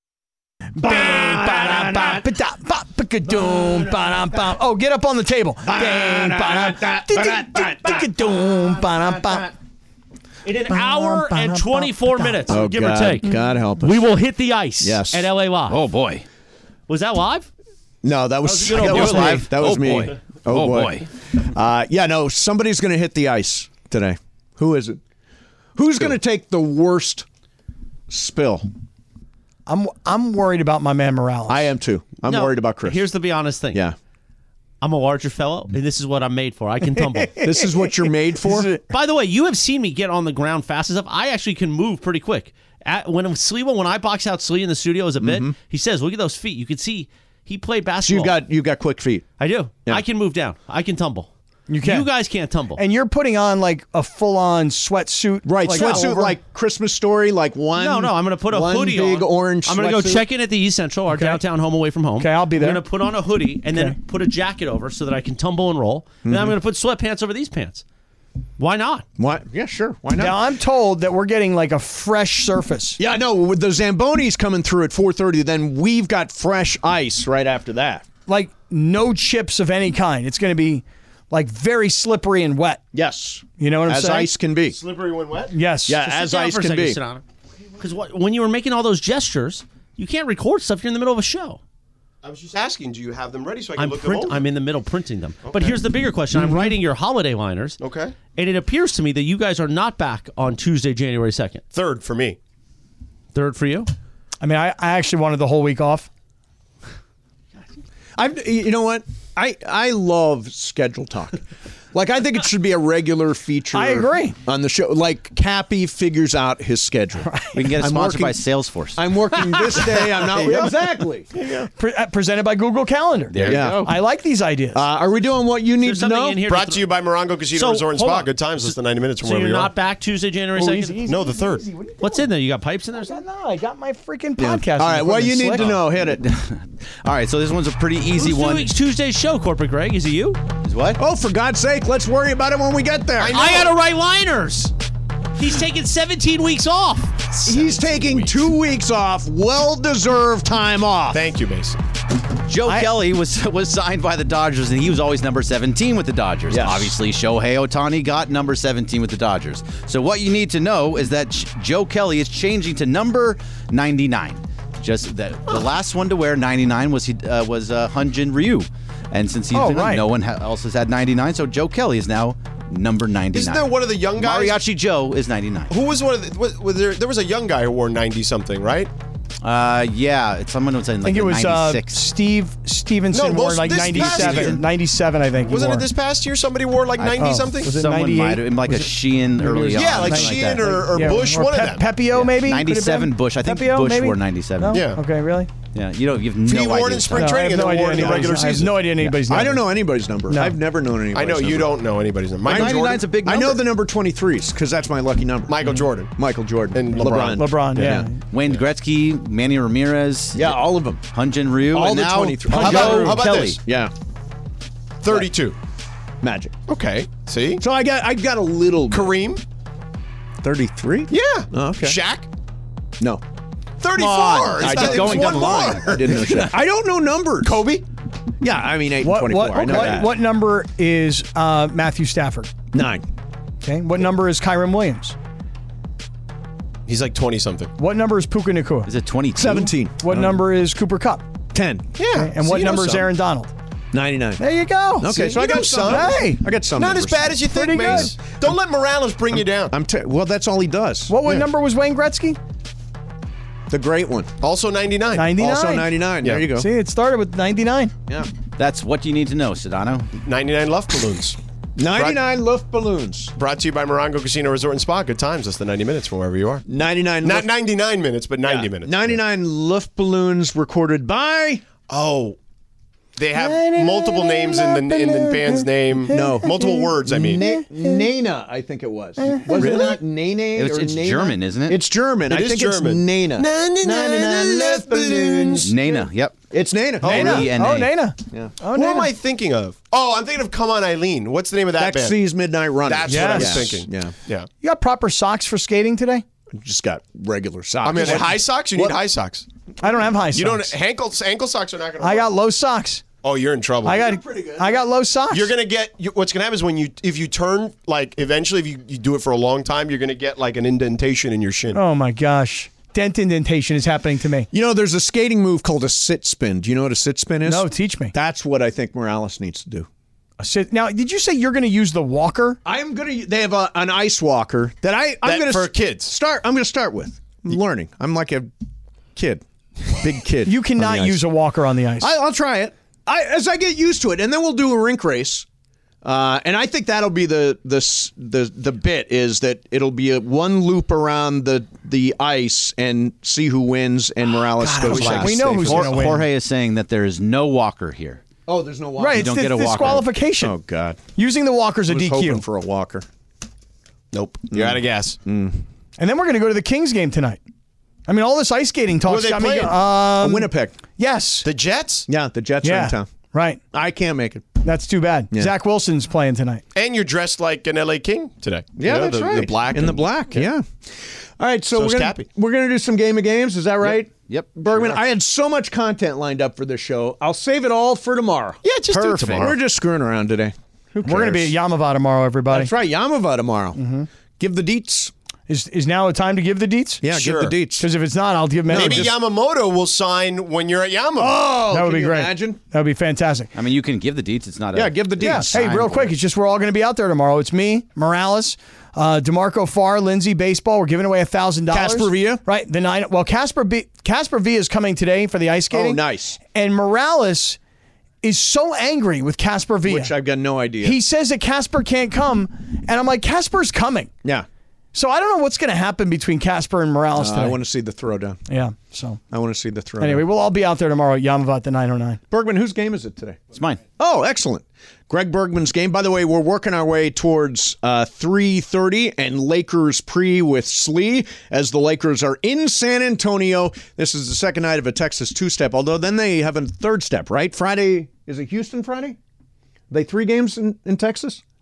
Oh, get up on the table.
In an hour and 24 minutes, give or take,
God help us.
we will hit the ice
Yes.
at LA Live.
Oh boy.
Was that live?
No, that was
That was a good
that
old
was
boy.
me. That was
Oh,
me.
boy.
Oh,
Oh,
boy. Yeah, no, somebody's going to hit the ice today. Who is it? Who's going to take the worst spill?
I'm worried about my man Morales.
I am too. I'm
No,
worried about Chris.
Here's the be honest thing.
Yeah.
I'm a larger fellow, and this is what I'm made for. I can tumble.
This is what you're made for?
By the way, you have seen me get on the ground fast enough. I actually can move pretty quick. When I box out Slee in the studio as a bit, he says, "Look at those feet." You can see he played
So
basketball.
you've got quick feet.
I do.
Yeah.
I can move down. I can tumble.
You can.
You guys can't tumble.
And you're putting on like a full-on sweatsuit.
Right,
like,
sweatsuit
over.
like Christmas Story, like one.
No, I'm going to put a
one
hoodie
big
on.
orange
I'm going to go
sweatsuit.
check in at the East Central, our downtown home away from home.
Okay, I'll be there.
I'm going to put on a hoodie and then put a jacket over so that I can tumble and roll. And then I'm going to put sweatpants over these pants. Why not?
What? Yeah, sure. Why not?
Now I'm told that we're getting like a fresh surface.
Yeah, no, with the Zambonis coming through at 4:30, then we've got fresh ice right after that.
Like no chips of any kind. It's going to be like very slippery and wet.
Yes.
You know what I'm
As
saying?
ice can be.
Slippery when wet?
Yes.
Yeah,
Sit
as
down
ice
for a
can
second,
be.
Sedano. Because when you were making all those gestures, you can't record stuff. You're in the middle of a show.
I was just asking, do you have them ready so I can look them over?
I'm in the middle printing them. But here's the bigger question. I'm writing your holiday liners.
Okay.
And it appears to me that you guys are not back on Tuesday, January 2nd.
Third for me.
Third for you?
I mean, I actually wanted the whole week off.
You know what? I love schedule talk. Like, I think it should be a regular feature.
I agree.
On the show. Like, Cappy figures out his schedule.
We can get it
I'm
sponsored
working-
by Salesforce.
I'm working this day. I'm not. Exactly.
Presented by Google Calendar.
There you go.
I like these ideas.
Are we doing what you need to
something
know?
in here
Brought to you by Morongo Casino
So,
Resort and
hold
Spa.
on.
Good times, less than 90 minutes from
So
wherever
you're
you
not
are.
back Tuesday, January 2nd?
No, the third.
What's in there? You got pipes in there or something?
No, I got my freaking
Yeah.
podcast.
All right. What you need
Slick.
to know? Hit it.
All right, so this one's a pretty easy
Who's
one.
doing Tuesday's show, Corporate Greg? Is it you?
Is what?
Oh, for God's sake! Mike. Let's worry about it when we get there.
I got to write liners. He's taking 17 weeks off.
He's taking 2 weeks off. Well-deserved time off.
Thank you, Mason.
Joe Kelly was signed by the Dodgers, and he was always number 17 with the Dodgers.
Yes.
Obviously, Shohei Ohtani got number 17 with the Dodgers. So what you need to know is that Joe Kelly is changing to number 99. Just that the last one to wear 99 was Hyun-Jin Ryu, and since no one else has had 99, so Joe Kelly is now number 99.
Isn't there one of the young guys?
Mariachi Joe is 99.
Who was one of the? There was a young guy who wore 90 something, right?
Yeah, it's someone was saying
I think it was
96.
Steve Stevenson wore like 97. 97, I think.
Wasn't it this past year somebody wore like 90 something?
Was it
Someone
98?
might have been like a Sheehan early on.
Yeah, like
something
Sheehan
that.
or Bush, one of them.
Pepio, maybe?
97 Bush. I think
Pepio,
Bush
maybe?
wore 97.
No?
Yeah.
Okay, really?
Yeah, you have no
He
idea.
wore it in spring training and
I
then wore it in the regular
I have
season.
no idea anybody's number.
I don't know anybody's number.
No.
I've never known anybody's
I know
number.
you don't know anybody's number. Michael
99's
Jordan.
a big
I
number.
know the number 23s because that's my lucky number.
Michael Jordan.
Michael Jordan.
And LeBron.
LeBron, yeah.
Wayne Gretzky, Manny Ramirez.
Yeah, all of them.
Hyun-Jin Ryu.
All
and
the
now
23.
How
Joe
about
Kelly.
this?
Yeah.
32.
Magic.
Okay. See?
So I got a little
Kareem.
33?
Yeah.
Oh, okay.
Shaq.
No.
34.
I
It's
just going
one
down the line.
more.
I didn't know shit. I don't know numbers.
Kobe.
Yeah, I mean 8 and 24. I know that.
What number is Matthew Stafford?
9.
Okay. What number is Kyron Williams?
He's like 20 something.
What number is Puka Nacua?
Is it 22?
17.
What number is Cooper Kupp?
10.
Yeah.
Okay. And what number is Aaron Donald?
99.
There you go.
Okay, so I got some.
Hey,
I got some.
Not as
numbers.
bad as you think,
Pretty good.
Mace. Don't let Morales bring you down.
Well, that's all he does.
What number was Wayne Gretzky?
The great one.
Also 99.
99.
Also 99.
Yeah.
There you go.
See, it started with 99.
Yeah.
That's what you need to know, Sedano.
99 Luft Balloons.
99 Luft Balloons.
Brought to you by Morongo Casino Resort and Spa. Good times. Less than 90 minutes from wherever you are.
99
Not 99 minutes, but 90 minutes.
99 Luft Balloons recorded by...
Oh. They have multiple names in the band's name.
No.
Multiple words, I mean.
Nena, I think it was. Was it not Nene
It's
Nena?
German, isn't it?
It's German.
It
I
is
think
German.
it's Nena.
99 Luft Balloons.
Nena, yep.
It's Nena.
Nana.
N-E-N-A.
Oh, Nana.
Yeah.
Oh,
Who
Nana.
am I thinking of? Oh, I'm thinking of Come On Eileen. What's the name of that band?
Dexy's Midnight Runner.
That's what I was
Yes.
thinking.
Yeah.
Yeah.
You got proper socks for skating today?
Just got regular socks.
I mean, high socks? You need high socks.
I don't have high socks.
You don't. Ankle socks are not going to
I got low socks.
Oh, you're in trouble.
I got low socks.
You're gonna get. What's gonna happen is if you turn, like, eventually, if you do it for a long time, you're gonna get like an indentation in your shin.
Oh my gosh. Dent indentation is happening to me.
You know, there's a skating move called a sit spin. Do you know what a sit spin is?
No, teach me.
That's what I think Morales needs to do.
Now, did you say you're going to use the walker?
I'm gonna. They have an ice walker that I'm gonna
for kids.
I'm gonna start with. I'm learning. I'm like a kid, big kid.
You cannot use a walker on the ice.
I'll try it. As I get used to it, and then we'll do a rink race. And I think that'll be the bit is that it'll be one loop around the ice and see who wins, and Morales goes last.
We know who's going to win.
Jorge is saying that there is no walker here.
Oh, there's no walker.
Right,
You
it's
don't get a walker.
disqualification.
Oh God,
Using the walker's a
I was
DQ.
hoping for a walker.
Nope. You're out of gas.
And then we're going to go to the Kings game tonight. I mean, all this ice skating talk.
Who are they playing?
Winnipeg.
Yes.
The Jets.
Yeah, the Jets are
Yeah.
in town.
Right.
I can't make it.
That's too bad.
Yeah.
Zach Wilson's playing tonight.
And you're dressed like an LA King today.
Yeah,
You know,
that's
the,
right.
The black
in the
and-
black. Yeah. All right, so
So's
we're
Cappy.
gonna do some game of games. Is that right?
Yep.
Bergman, I had so much content lined up for this show. I'll save it all for tomorrow.
Yeah, just do it
Perfect.
tomorrow.
We're just screwing around today.
We're going to be at Yamava tomorrow, everybody.
That's right, Yamava tomorrow. Give the deets.
Is now a time to give the deets?
Yeah,
Sure.
give the deets.
Because if it's not, I'll give them.
Maybe Yamamoto will sign when you're at Yamamoto.
Oh,
that would
can
be
you
great.
Imagine?
That would be fantastic.
I mean, you can give the deets. It's not a...
Yeah, give the
Yeah.
deets.
Hey, real quick, it's just we're all going to be out there tomorrow. It's me, Morales, DeMarco Farr, Lindsay, baseball. We're giving away $1,000.
Casper Villa?
Right. Casper Villa is coming today for the ice skating.
Oh, nice.
And Morales is so angry with Casper Villa.
Which I've got no idea.
He says that Casper can't come, and I'm like, Casper's coming.
Yeah.
So I don't know what's going to happen between Casper and Morales today.
I want to see the throwdown.
Yeah. So
I want to see the throwdown.
anyway, we'll all be out there tomorrow at Yamava at the 909.
Bergman, whose game is it today?
It's mine.
Oh, excellent. Greg Bergman's game. By the way, we're working our way towards 3:30 and Lakers pre with Slee as the Lakers are in San Antonio. This is the second night of a Texas two-step, although then they have a third step, right? Friday, is it Houston Friday? They 3 games in Texas?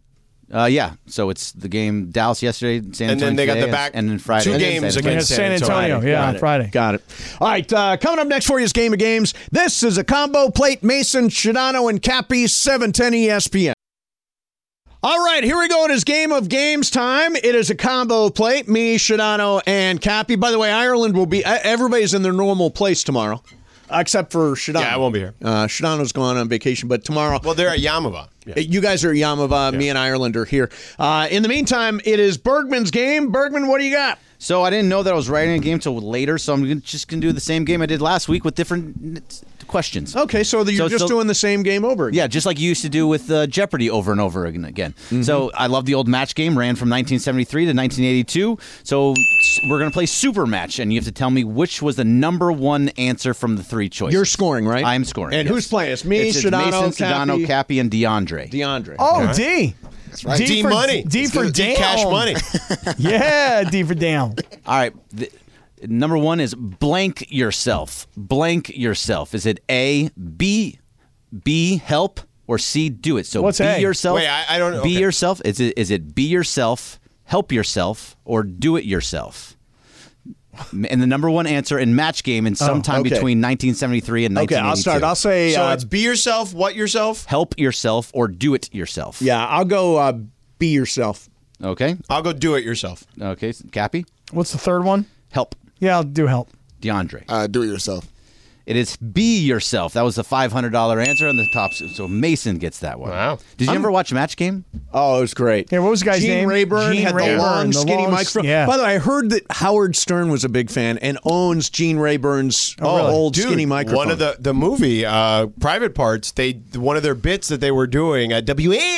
Yeah, so it's the game Dallas yesterday, San Antonio
And then they got
today,
the back
and then Friday.
2
and then
games
San Antonio.
against
San Antonio, yeah, on Friday.
Got it. All right, coming up next for you is Game of Games. This is a combo plate. Mason, Shadano, and Cappy, 710 ESPN. All right, here we go. It is Game of Games time. It is a combo plate. Me, Shadano, and Cappy. By the way, Ireland will be, everybody's in their normal place tomorrow, except for Shadano.
Yeah, I won't be here.
Shadano's going on vacation, but tomorrow.
Well, they're at Yamava. Yeah.
You guys are at Yamava. Me and Ireland are here. In the meantime, it is Bergman's game. Bergman, what do you got?
So I didn't know that I was writing a game till later, so I'm just going to do the same game I did last week with different questions.
Okay, so you're just doing the same game over again.
Yeah, just like you used to do with Jeopardy over and over again.
Mm-hmm.
So I love the old match game, ran from 1973 to 1982. So we're going to play Super Match, and you have to tell me which was the number one answer from the 3 choices.
You're scoring, right?
I'm scoring.
And
yes.
who's playing? It's me,
It's
Shadano,
Mason, Shadano, Cappy, and DeAndre.
Oh,
Okay.
D.
That's right. D money.
D for down.
Cash money.
Yeah, D for down.
All right. Number one is blank yourself. Blank yourself. Is it A, B, help, or C, do it? So
What's
be
A?
yourself.
Wait, I don't.
Be
okay.
yourself. Is it be yourself, help yourself, or do it yourself? And the number one answer in match game in sometime
okay.
between 1973 and 1982.
Okay, I'll start. I'll say
So it's be yourself, what yourself?
help yourself or do it yourself.
yeah, I'll go be yourself.
Okay.
I'll go do it yourself.
Okay. Cappy.
What's the third one?
Help.
Yeah, I'll do help.
DeAndre.
Do it yourself.
It is be yourself. That was the $500 answer on the top. So Mason gets that one.
Wow.
Did you ever watch Match Game?
Oh, it was great.
Yeah, what was the guy's
Gene
name?
Rayburn
Gene
had
Rayburn,
the long,
the
skinny
long-
microphone.
yeah.
By the way, I heard that Howard Stern was a big fan and owns Gene Rayburn's old
Dude,
skinny microphone.
One of the movie Private Parts, one of their bits that they were doing at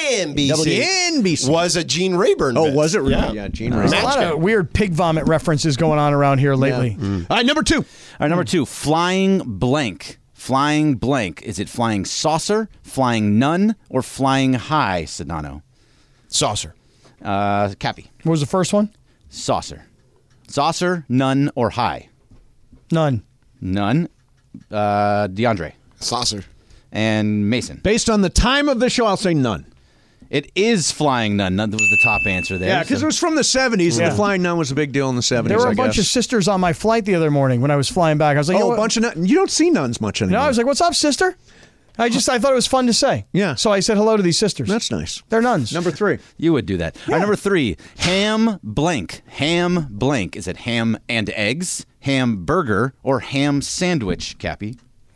WNBC was a Gene Rayburn.
Oh,
bit.
was it really?
Yeah,
Gene
There's
Rayburn.
a lot of weird pig vomit references going on around here lately.
All right, number 2.
All right, number 2, flying blank. Flying blank. Is it flying saucer, flying none, or flying high, Sedano?
Saucer.
Cappy.
What was the first one?
Saucer. Saucer, none, or high?
None.
None. DeAndre.
Saucer.
And Mason.
Based on the time of the show, I'll say none.
It is flying none. None was the top answer there.
Yeah, because it was from the 70s, and the flying nun was a big deal in the 70s.
There were
I
a bunch
guess.
of sisters on my flight the other morning when I was flying back. I was like,
a
what?
bunch of nuns. You don't see nuns much anymore.
No, I was like, what's up, sister? I thought it was fun to say.
Yeah.
So I said hello to these sisters.
That's nice.
They're nuns.
Number 3.
You would do that. All right, number 3, ham blank. Ham blank. Is it ham and eggs, hamburger, or ham sandwich, Cappy?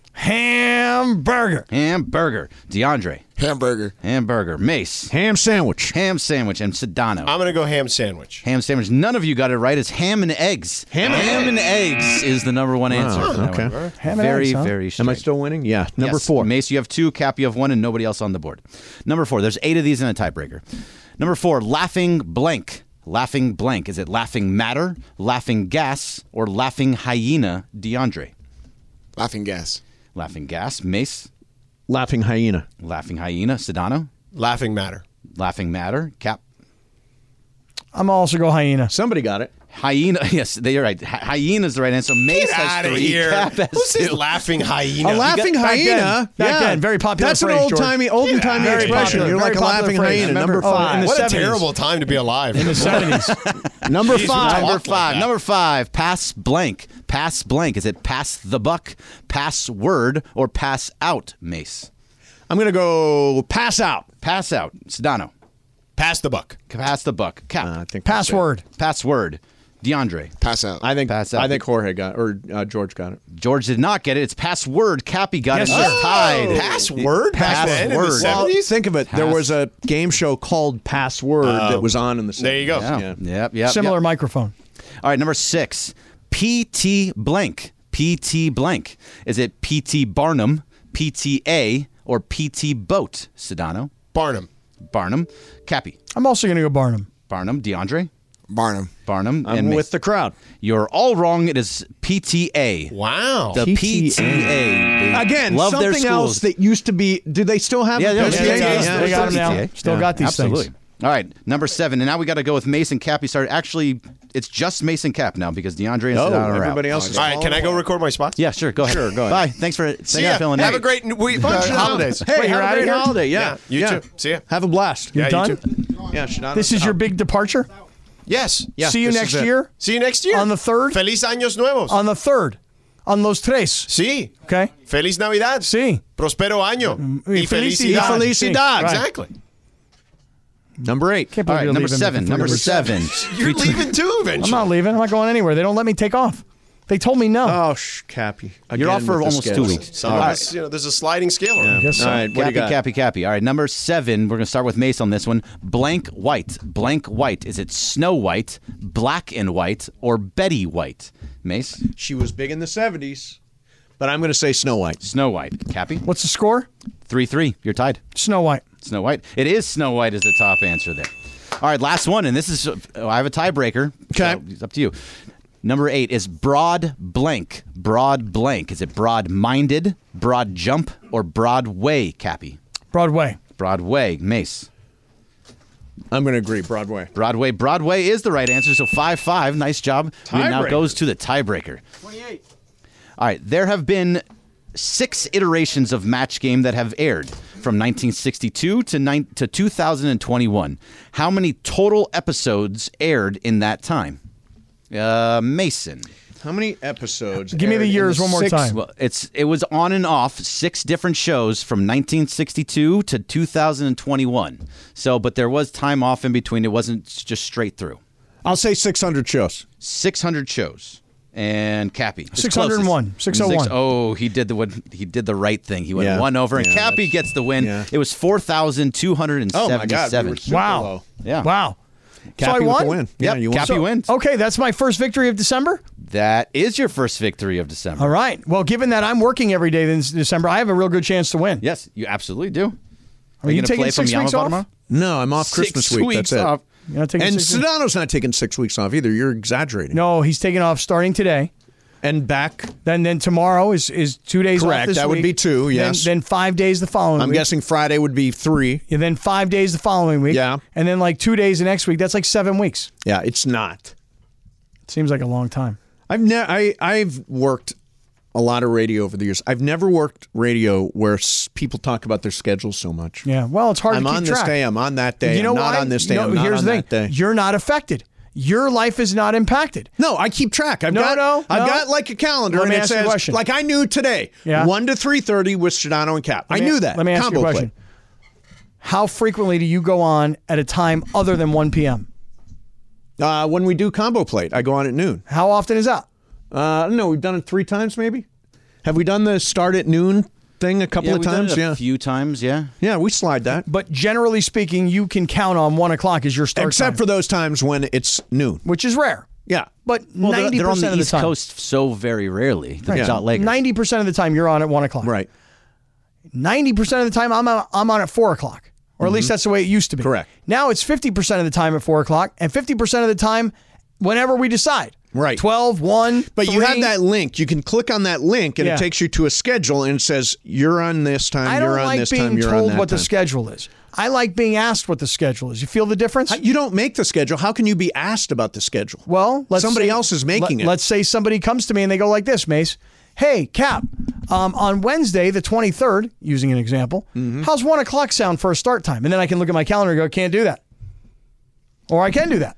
Hamburger.
Hamburger. DeAndre.
Hamburger.
Hamburger. Mace.
Ham sandwich.
Ham sandwich. And Sedano.
I'm going to go ham sandwich.
Ham sandwich. None of you got it right. It's ham and eggs. Ham and eggs is the number one answer. for that
okay.
one.
Ham and
Very,
eggs, huh?
very
Am I
strange.
still winning? Yeah. Number
Yes.
4.
Mace, you have 2. Cap, you have 1, and nobody else on the board. Number 4. There's 8 of these in a tiebreaker. Number 4. Laughing blank. Laughing blank. Is it laughing matter, laughing gas, or laughing hyena, DeAndre?
Laughing gas.
Laughing gas. Mace.
Laughing hyena.
Laughing hyena. Sedano.
Laughing matter.
Laughing matter. Cap.
I'm also go hyena.
Somebody got it.
Hyena. Yes, you're right. Hyena is the right answer. So Mace
Get
has
out of
3.
here.
Cap has
Who's this
2.
laughing hyena?
A laughing
back then-
hyena.
back then, very popular
That's an
phrase, George.
olden-timey
Very
expression.
popular,
You're
very
like a
popular
laughing
phrase.
hyena.
Remember-
Number
oh,
5.
in the
What a
70s.
terrible time to be alive.
In the 70s.
Number
Jesus,
5.
Number
Talk like
5.
that.
Number 5. Pass blank. Pass blank. Is it pass the buck, pass word, or pass out, Mace?
I'm going to go pass out.
Pass out. Sedano.
Pass the buck.
Pass the buck. Cap.
I think
Password.
Password. DeAndre.
Pass out.
I think
Pass out.
I think Jorge got it, or George got it.
George did not get it. It's password. Cappy got
Yes,
it.
sir.
It's tied.
Password? Back then in the
Password.
Well,
70s?
think of it. There was a game show called Password that was on in the 70s.
There you go.
Yeah. Yep.
Similar microphone.
All right, number 6. PT blank. PT blank. Is it PT Barnum, PTA, or PT Boat, Sedano?
Barnum.
Barnum. Cappy.
I'm also going to go Barnum.
Barnum. DeAndre.
Barnum.
Barnum.
I'm
and Mace.
with the crowd.
You're all wrong. It is PTA.
Wow.
The PTA. They
Again,
love their
something else
schools.
that used to be. Do they still have?
Yeah,
the
yeah,
PTA?
they got them now.
PTA.
Still got these
Absolutely.
things.
All right, number 7, and now we got to go with Mason Cap. He started. Actually, it's just Mason Cap now because DeAndre and
Oh,
Sedano are
everybody
out.
else is.
All right, can I go record my spots?
Yeah, sure. Go ahead.
Sure, go ahead.
Bye. Thanks for
ya.
filling
Have
in.
a great holidays.
Hey,
you're
have
out
a
of
great
here?
holiday. Yeah,
You too. See ya.
Have a blast.
You
Yeah,
done?
you too.
Yeah, Shadano's
This is your
out.
big departure?
Yes.
Yeah,
See you
this
next
is it.
year?
See you next year.
On the 3rd?
Feliz Años Nuevos.
On the 3rd. On los tres.
Sí.
Okay.
Feliz Navidad.
Sí.
Prospero año. Y
felicidad.
felicidad.
Sí, right.
Exactly.
Number 8.
Can't
All
believe
right,
you're
number
leaving
7.
before
Number
you're-
7.
You're leaving too eventually.
I'm not leaving. I'm not going anywhere. They don't let me take off. They told me no.
Oh, Cappy.
You're off for almost 2 weeks.
Some of us, there's a sliding scale around.
Guess so.
All right, what do you got?
Cappy. All right, number 7. We're going to start with Mace on this one. Blank White. Blank White. Is it Snow White, Black and White, or Betty White? Mace?
She was big in the 70s, but I'm going to say Snow White.
Snow White. Cappy?
What's the score?
3-3. You're tied.
Snow White.
Snow White. It is Snow White is the top answer there. All right, last one, and this is I have a tiebreaker.
Okay.
So it's up to you. Number 8 is Broad Blank. Broad Blank. Is it Broad-Minded, Broad Jump, or Broadway, Cappy?
Broadway.
Broadway. Mace.
I'm going to agree. Broadway.
Broadway is the right answer, so 5-5. Nice job. It now
Tiebreaker.
goes to the tiebreaker. 28. All right, there have been 6 iterations of Match Game that have aired from 1962 to 2021. How many total episodes aired in that time? Mason.
How many episodes?
Give me the
aired in
years one more
6
time.
Well, it was on and off 6 different shows from 1962 to 2021. So, but there was time off in between. It wasn't just straight through.
I'll say 600 shows.
600 shows. And Cappy. It's
601.
closest.
601.
Oh, he did the right thing. He went
Yeah.
one over, and
Yeah,
Cappy gets the win.
yeah.
It was 4,277.
Oh, my God. We were super
Wow.
low.
Yeah.
Wow.
Cappy
so I
with
won?
the win. Yeah,
Yep,
you won.
Cappy wins.
Okay, that's my first victory of December.
That is your first victory of December.
All right. Well, given that I'm working every day in December, I have a real good chance to win.
Yes, you absolutely do.
Are you
gonna
taking
play
6
from
weeks
Yamabata
off?
tomorrow?
No, I'm off
6
Christmas week.
weeks
That's it.
You're
off.
not taking
And
6 weeks?
Sedano's not taking 6 weeks off either. You're exaggerating.
No, he's taking off starting today.
And back.
Then tomorrow is 2 days off
Correct.
this
That would
week.
be 2, yes.
Then 5 days the following
I'm
week.
guessing Friday would be 3.
And then 5 days the following week.
Yeah.
And then like 2 days the next week. That's like 7 weeks.
Yeah, it's not.
Seems like a long time.
I've worked a lot of radio over the years. I've never worked radio where people talk about their schedules so much.
Yeah. Well, it's hard
I'm
to keep
on
track.
this day. I'm on that day.
You know
I'm not
why?
on this day. I'm not
here's
on
the
that
thing.
day.
You're not affected. Your life is not impacted.
No, I keep track. I've
No,
got like a calendar,
Let
and
me
it
ask you a
says
question.
like I knew today,
Yeah.
1 to 3:30 with Shadano and Cap. I knew that.
Let me ask you a
Combo
question.
play.
How frequently do you go on at a time other than 1 p.m.?
When we do combo plate, I go on at noon.
How often is that?
No, we've done it 3 times maybe. Have we done the start at noon thing a couple
Yeah,
of
we've done
times?
it a few times, yeah.
Yeah, we slide that.
But generally speaking, you can count on 1 o'clock as your start
Except
time,
for those times when it's noon.
which is rare.
Yeah.
But
Well,
90%
they're on the
of the
East
time,
Coast so very rarely. The
Right.
Dot Lakers.
90% of the time you're on at 1 o'clock.
Right.
90% of the time I'm on at 4 o'clock, or at least that's the way it used to be.
Correct.
Now it's 50% of the time at 4 o'clock, and 50% of the time whenever we decide.
Right.
12, 1,
But
3.
you have that link. You can click on that link, and
Yeah.
it takes you to a schedule, and it says you're on this time.
I
You're
don't
on
like
this time.
being
You're on
told
that
what the
time.
schedule is. I like being asked what the schedule is. You feel the difference?
You don't make the schedule. How can you be asked about the schedule?
Well,
Somebody else is making it.
Let's say somebody comes to me and they go like this, Mace. Hey, Cap, on Wednesday, the 23rd, using an example,
Mm-hmm.
how's 1 o'clock sound for a start time? And then I can look at my calendar and go, can't do that. Or I can do that.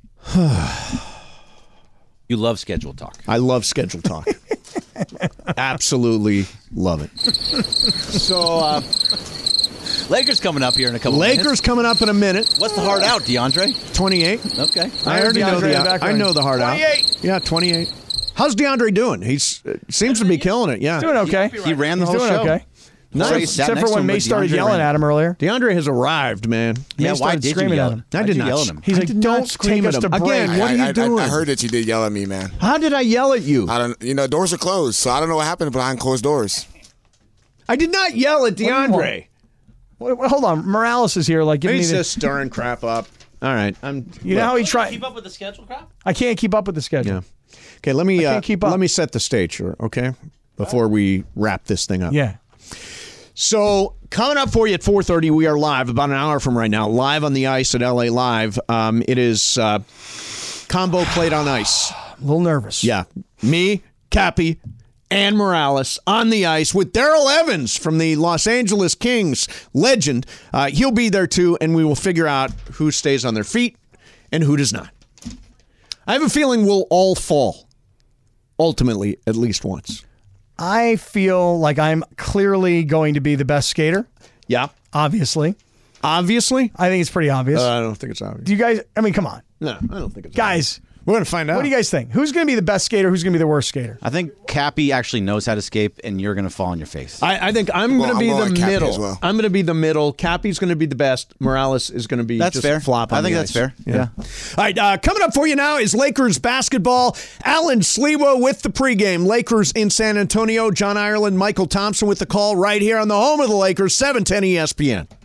You love schedule talk.
I love schedule talk. Absolutely love it. So,
Lakers coming up here in a couple
Lakers
minutes.
coming up in a minute.
What's the hard out, DeAndre?
28.
Okay.
I already know
DeAndre in the
the. I
background.
know the hard
28.
out. Yeah, 28. How's DeAndre doing? He's seems to be killing it. Yeah,
Doing okay.
He ran the
He's
whole
doing
show.
okay.
Nice.
Except for when Mace started yelling at him earlier.
DeAndre has arrived, man.
Yeah,
Mace
why
started
did you
screaming
yell
at
at
him.
him?
I did
you
not.
yell at him?
He's
I
like,
did
don't
not scream
take
at
us
him.
to break.
Again, what are you doing?
I heard that you did yell at me, man.
How did I yell at you?
I don't. You know, doors are closed, so I don't know what happened behind closed doors.
I did not yell at
do you
DeAndre.
Hold on. Morales is here, like giving me
He's
the.
just stirring crap up. All right,
You know how he tried.
Keep up with the schedule crap?
I can't keep up with the schedule.
Yeah. Okay, let me
can't keep up.
let me set the stage here, okay? Before we wrap this thing up.
Yeah.
So coming up for you at 4:30, we are live about an hour from right now, live on the ice at LA Live. It is combo plate on ice.
A little nervous.
Yeah, me, Cappy, and Morales on the ice with Darrell Evans from the Los Angeles Kings, legend. He'll be there too, and we will figure out who stays on their feet and who does not. I have a feeling we'll all fall, ultimately, at least once.
I feel like I'm clearly going to be the best skater.
Yeah.
Obviously.
Obviously?
I think it's pretty obvious.
I don't think it's obvious.
Do you guys, I mean, come on.
No, I don't think it's
guys,
obvious. We're going to find out.
What do you guys think? Who's going to be the best skater? Who's going to be the worst skater?
I think Cappy actually knows how to skate, and you're going to fall on your face.
I think I'm going to be the middle.
As well.
I'm going to be the middle. Cappy's going to be the best. Morales is going to be
That's
just
fair.
flop on
I think
the
that's
ice.
fair. Yeah.
All right, coming up for you now is Lakers basketball. Alan Sliwa with the pregame. Lakers in San Antonio. John Ireland, Michael Thompson with the call right here on the home of the Lakers, 710 ESPN.